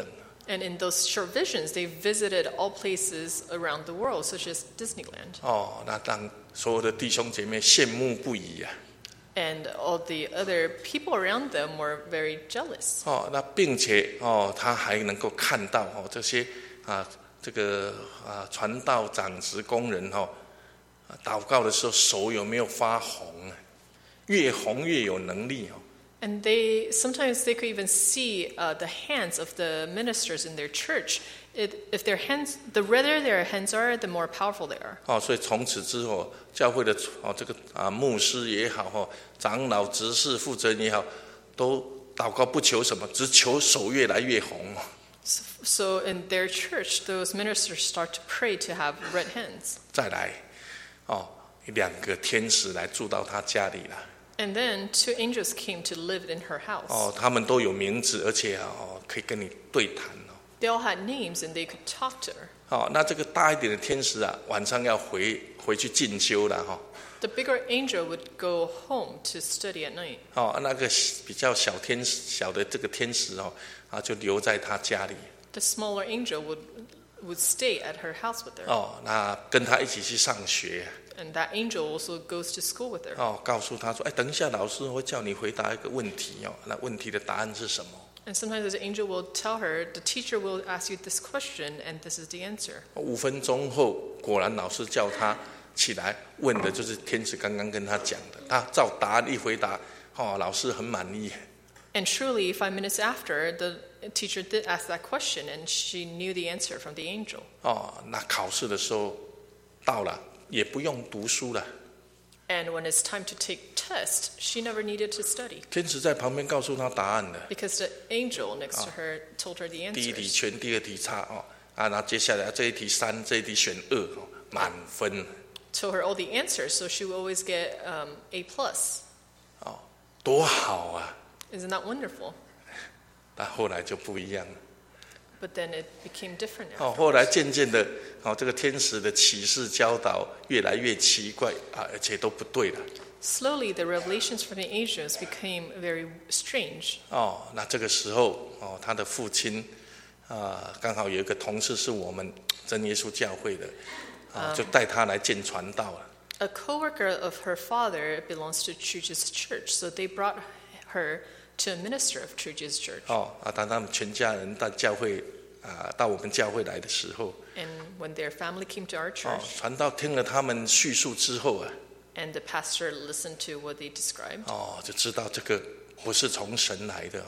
And in those short visions, they visited all places around the world, such as Disneyland.
那让所有的弟兄姐妹羡慕不已啊。
And all the other people around them were very jealous.
那并且他还能够看到这些这个传道长职工人祷告的时候手有没有发红啊？越红越有能力
And sometimes they could even see the hands of the ministers in their church. If their hands, the redder their hands are, the more powerful they are.
所以从此之后，教会的这个牧师也好长老、执事、负责人也好，都祷告不求什么，只求手越来越红。
So in their church, those ministers start to pray to have red hands.
再来2个天使来住到他家里了。
And then 2 angels came to live in her house.
他们都有名字，而且可以跟你对谈。
They all had names and they could talk to her.
那这个大一点的天使晚上要回去进修了
The bigger angel would go home to study at night.
那个比较小的这个天使就留在他家里。
The smaller angel would stay at her house with her.
那跟他一起去上学。
And that angel also goes to school with her.
告诉他说，等一下老师会叫你回答一个问题那问题的答案是什么？
And sometimes the angel will tell her, the teacher will ask you this question, and this is the answer.
5分钟后，果然老师叫他起来，问的就是天使刚刚跟他讲的。他照答案一回答，老师很满意。
And truly, 5 minutes after, the teacher did ask that question, and she knew the answer from the angel.
那考试的时候到了，也不用读书了。
And when it's time to take tests, she never needed to study.
天使在旁边告诉他答案了。
Because the angel next to her told her the
第一题
answers.
全，第二题差然后接下来这一题3，这一题选2满分。
Told her all the answers, so she will always get A+.
多好啊！
Isn't that wonderful?
但后来就不一样了。
But then it became different afterwards.
后来渐渐的，这个天使的启示教导越来越奇怪而且都不对了。
Slowly, the revelations from the angels became very strange.
那这个时候他的父亲刚好有一个同事是我们真耶稣教会的就带他来见传道了。
A co-worker of her father belongs to True Jesus Church, so they brought her to a minister of True Jesus Church.
当他们全家人到教会到我们教会来的时候，
And when their family came to our church,
传道听了他们叙述之后
and the pastor listened to what they described,
就知道这个不是从神来的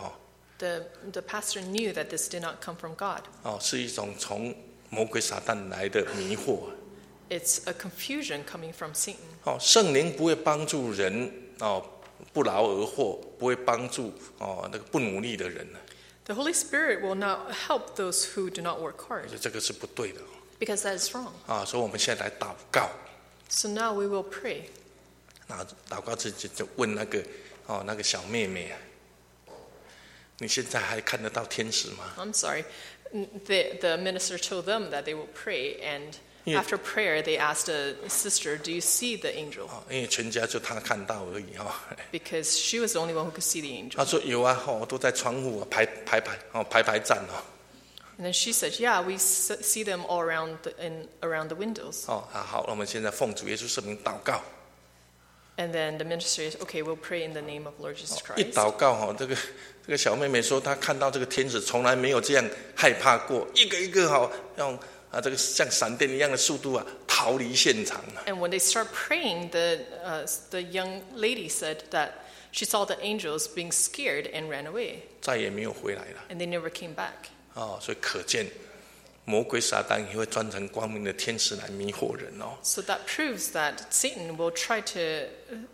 the pastor knew that this did not come from God.
是一种从魔鬼撒旦来的迷惑。
It's a confusion coming from Satan.
圣灵不会帮助人不劳而获，不会帮助那个不努力的人。
The Holy Spirit will not help those who do not work hard,
这个是不对的。
because that is wrong.
所以我们现在来祷告。
So now we will pray.
那祷告之前就问那个小妹妹你现在还看得到天使吗？
I'm sorry. The minister told them that they will pray, and after prayer, they asked a sister, "Do you see the angel?"
因为全家就他看到而已
Because she was the only one who could see the angel.
他说有啊都在窗户排站
And then she said, "Yeah, we see them all around the windows."
好，我们现在奉主耶稣圣名祷告。
And then the minister says, "Okay, we'll pray in the name of Lord Jesus
一
Christ."
祷告这个小妹妹说她看到这个天使从来没有这样害怕过，一个一个用这个像闪电一样的速度逃离现场。
And when they start praying, the young lady said that she saw the angels being scared and ran away.
再也没有回来了。
And they never came back.
所以可见魔鬼撒旦也会专程光明的天使来迷惑人
So that proves that Satan will try to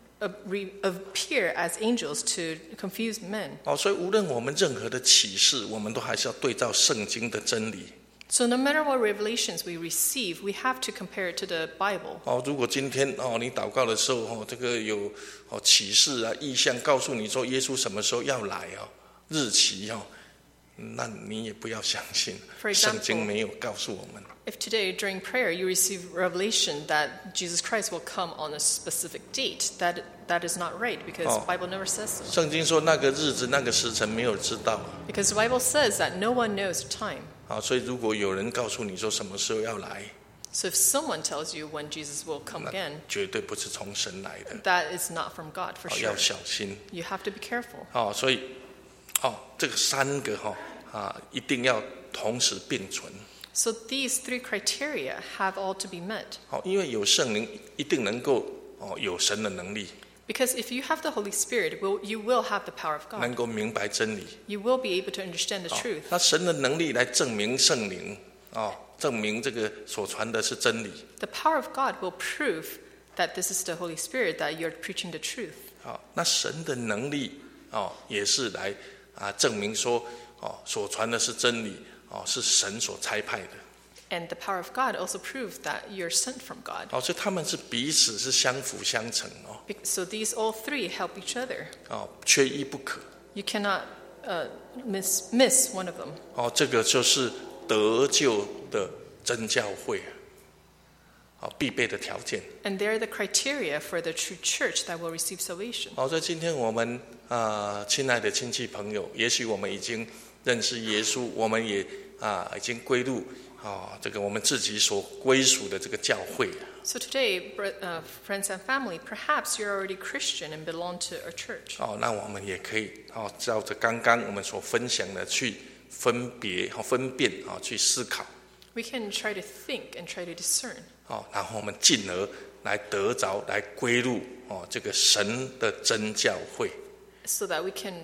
appear as angels to confuse men.
所以无论我们任何的启示，我们都还是要对照圣经的真理。
So no matter what revelations we receive, we have to compare it to the Bible.
如果今天你祷告的时候这个有启示意象告诉你说耶稣什么时候要来日期那你也不要相信，
For example,
圣经没有告诉我们。
If today during prayer you receive revelation that Jesus Christ will come on a specific date, that is not right because the Bible never says so.
圣经说那个日子那个时辰没有知道。
Because the Bible says that no one knows the time.
所以如果有人告诉你说什么时候要来，
So if someone tells you when Jesus will come again,
绝对不是从神来的，
that is not from God for
要
sure.
小心。
You have to be careful.
所以这个3个一定要同时并存。
So these 3 criteria have all to be met.
因为有圣灵一定能够有神的能力，
Because if you have the Holy Spirit, you will have the power of
能
God.
够明白真理。
You will be able to understand the truth.
那神的能力来证明圣灵，证明这个所传的是真理。
The power of God will prove that this is the Holy Spirit, that you're preaching the truth.
那神的能力也是来证明说所传的是真理，是神所差派的。
And the power of God also proves that you're sent from God.
所以他们是彼此是相辅相成。
So these all 3 help each other.
缺一不可。
You cannot miss one of them.
这个就是得救的真教会必备的条件。
And they're the criteria for the true church that will receive salvation.
所以今天我们亲爱的亲戚朋友，也许我们已经认识耶稣，我们也已经归入这个我们自己所归属的这个教会。
So today, friends and family, perhaps you're already Christian and belong to a church.
那我们也可以照着刚刚我们所分享的去分辨去思考。
We can try to think and try to discern.
然后我们进而来得着来归入这个神的真教会。
So that we can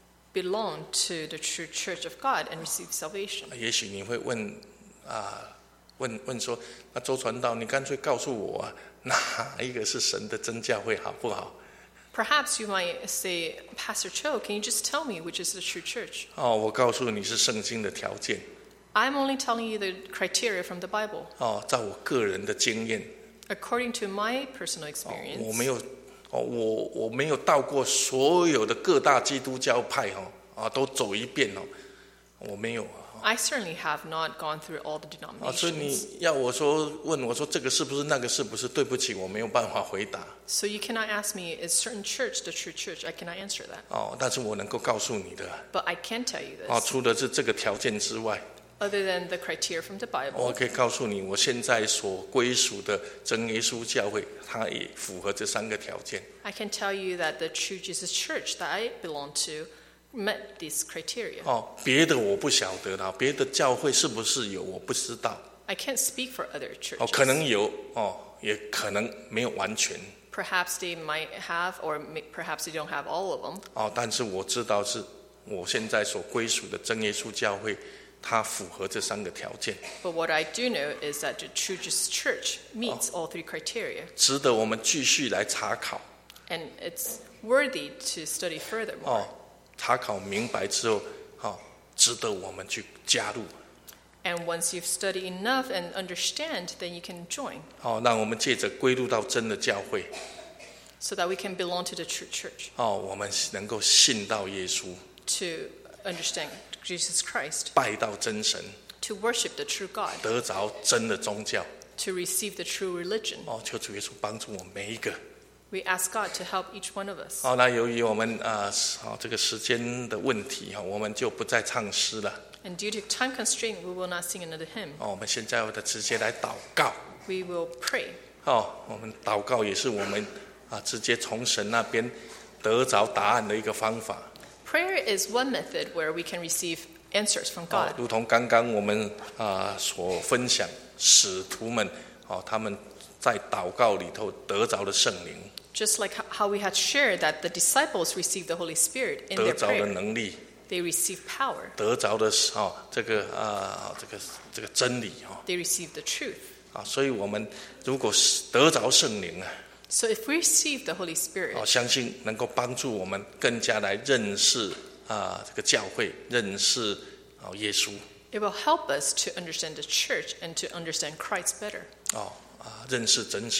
belong to the true church of God and receive salvation.
也许你会问说，那周传道，你干脆告诉我哪一个是神的真教会好不好？
Perhaps you might say, Pastor Cho, can you just tell me which is the true church?
我告诉你是圣经的条件。
I'm only telling you the criteria from the Bible.
照我个人的经验，
According to my personal
我
experience,
没有我没有到过所有的各大基督教派都走一遍我没有。
I certainly have not gone through all the
所以
denominations.
你要问我说这个是不是那个是不是？对不起，我没有办法回答。
So you cannot ask me, is certain church the true church? I cannot answer that.
但是我能够告诉你的
But I can tell you this.
除了是这个条件之外，
Other than the criteria from the
我
Bible,
可以告诉你，我现在所归属的真耶稣教会，它也符合这3个条件。
I can tell you that the true Jesus church that I belong to met these criteria.
别的我不晓得啦，别的教会是不是有我不知道。
I can't speak for other churches.
可能有也可能没有完全。
Perhaps they might have, or perhaps they don't have all of them.
但是我知道是我现在所归属的真耶稣教会，它符合这3个条件，
But what I do know is that the true Jesus church meets all 3 criteria.
值得我们继续来查考。
And it's worthy to study furthermore.
查考明白之后，值得我们去加入。
And once you've studied enough and understand, then you can join.
让我们借着归入到真的教会，
So that we can belong to the true church.
我们能够信到耶稣，
To understand Jesus Christ.
拜到真神，
To worship the true God.
得着真的宗教。
To receive the true religion.
求主耶稣帮助我们每一个。
We ask God to help each one of us.
那由于我们这个时间的问题我们就不再唱诗了。
And due to time constraint, we will not sing another hymn.
我们现在直接来祷告。
We will pray.
我们祷告也是我们直接从神那边得着答案的一个方法。
Prayer is one method where we can receive answers from God.
如同刚刚我们所分享，使徒们他们在祷告里头得着了圣灵，
Just like how we had shared that the disciples received the Holy Spirit in
得
their
着了
prayer.
能力，
They received power.
得着的这个真理
They received the truth.
所以我们如果得着圣灵
So if we receive the Holy Spirit,
相信能够帮助我们更加来认识这个教会，认识耶稣。
it will help us to understand the church and to understand Christ better.
认识真神。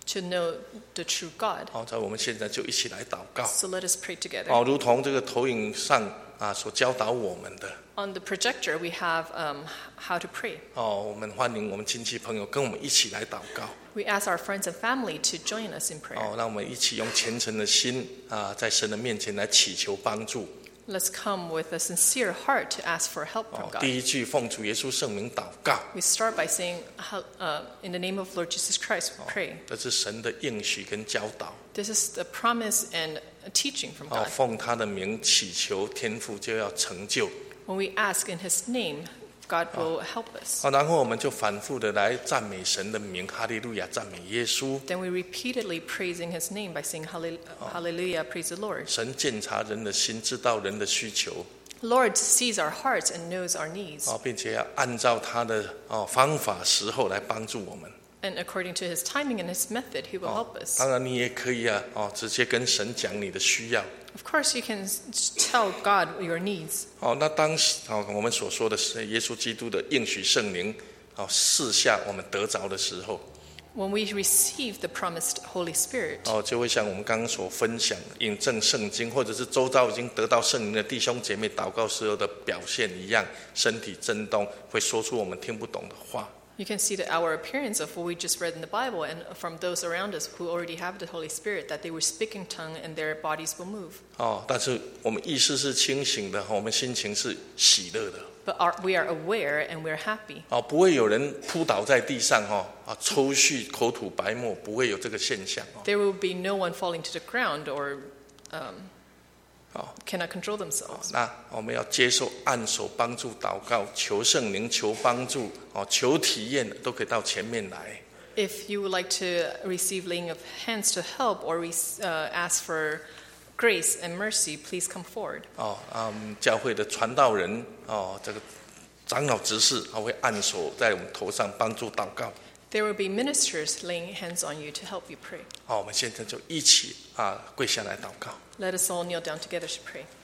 to know the true God.
好，在我们现在就一起来祷告。
So let us pray together.
好，如同这个投影上所教导我们的。
On the projector, we have how to pray.
我们欢迎我们亲戚朋友跟我们一起来祷告。
We ask our friends and family to join us in prayer.
让我们一起用虔诚的心在神的面前来祈求帮助。
Let's come with a sincere heart to ask for help from God.
第一句，奉主耶稣圣名祷告。
We start by saying, in the name of Lord Jesus Christ, we pray.
这是神的应许跟教导。
This is the promise and a teaching from God.
奉他的名祈求，天父就要成就。
When we ask in His name, God will help us.
然后我们就反复的来赞美神的名，哈利路亚，赞美耶稣。
Then we repeatedly praising His name by saying Hallelujah, praise the Lord.
神鉴察人的心，知道人的需求。
Lord sees our hearts and knows our needs.
并且要按照他的方法时候来帮助我们。
And according to His timing and His method, He will help us.
当然，你也可以直接跟神讲你的需要。
Of course, you can tell God your needs.
那当时我们所说的是耶稣基督的应许圣灵赐下我们得着的时候，
When we receive the promised Holy Spirit,
就会像我们刚刚所分享引证圣经，或者是周遭已经得到圣灵的弟兄姐妹祷告时候的表现一样，身体震动，会说出我们听不懂的话。
you can see that our appearance of what we just read in the Bible and from those around us who already have the Holy Spirit, that they will speak in tongue and their bodies will move.
但是我们意识是清醒的，我们心情是喜乐的。
But we are aware and we're happy.
不会有人扑倒在地上抽搐口吐白沫，不会有这个现象。
There will be no one falling to the ground or cannot control themselves.
那我们要接受按手帮助祷告，求圣灵，求帮助，求体验，都可以到前面来。
If you would like to receive laying of hands to help or ask for grace and mercy, please come forward.
教会的传道人这个长老执事会按手在我们头上帮助祷告。
There will be ministers laying hands on you to help you pray.
我们现在就一起跪下来祷告。
Let us all kneel down together to pray.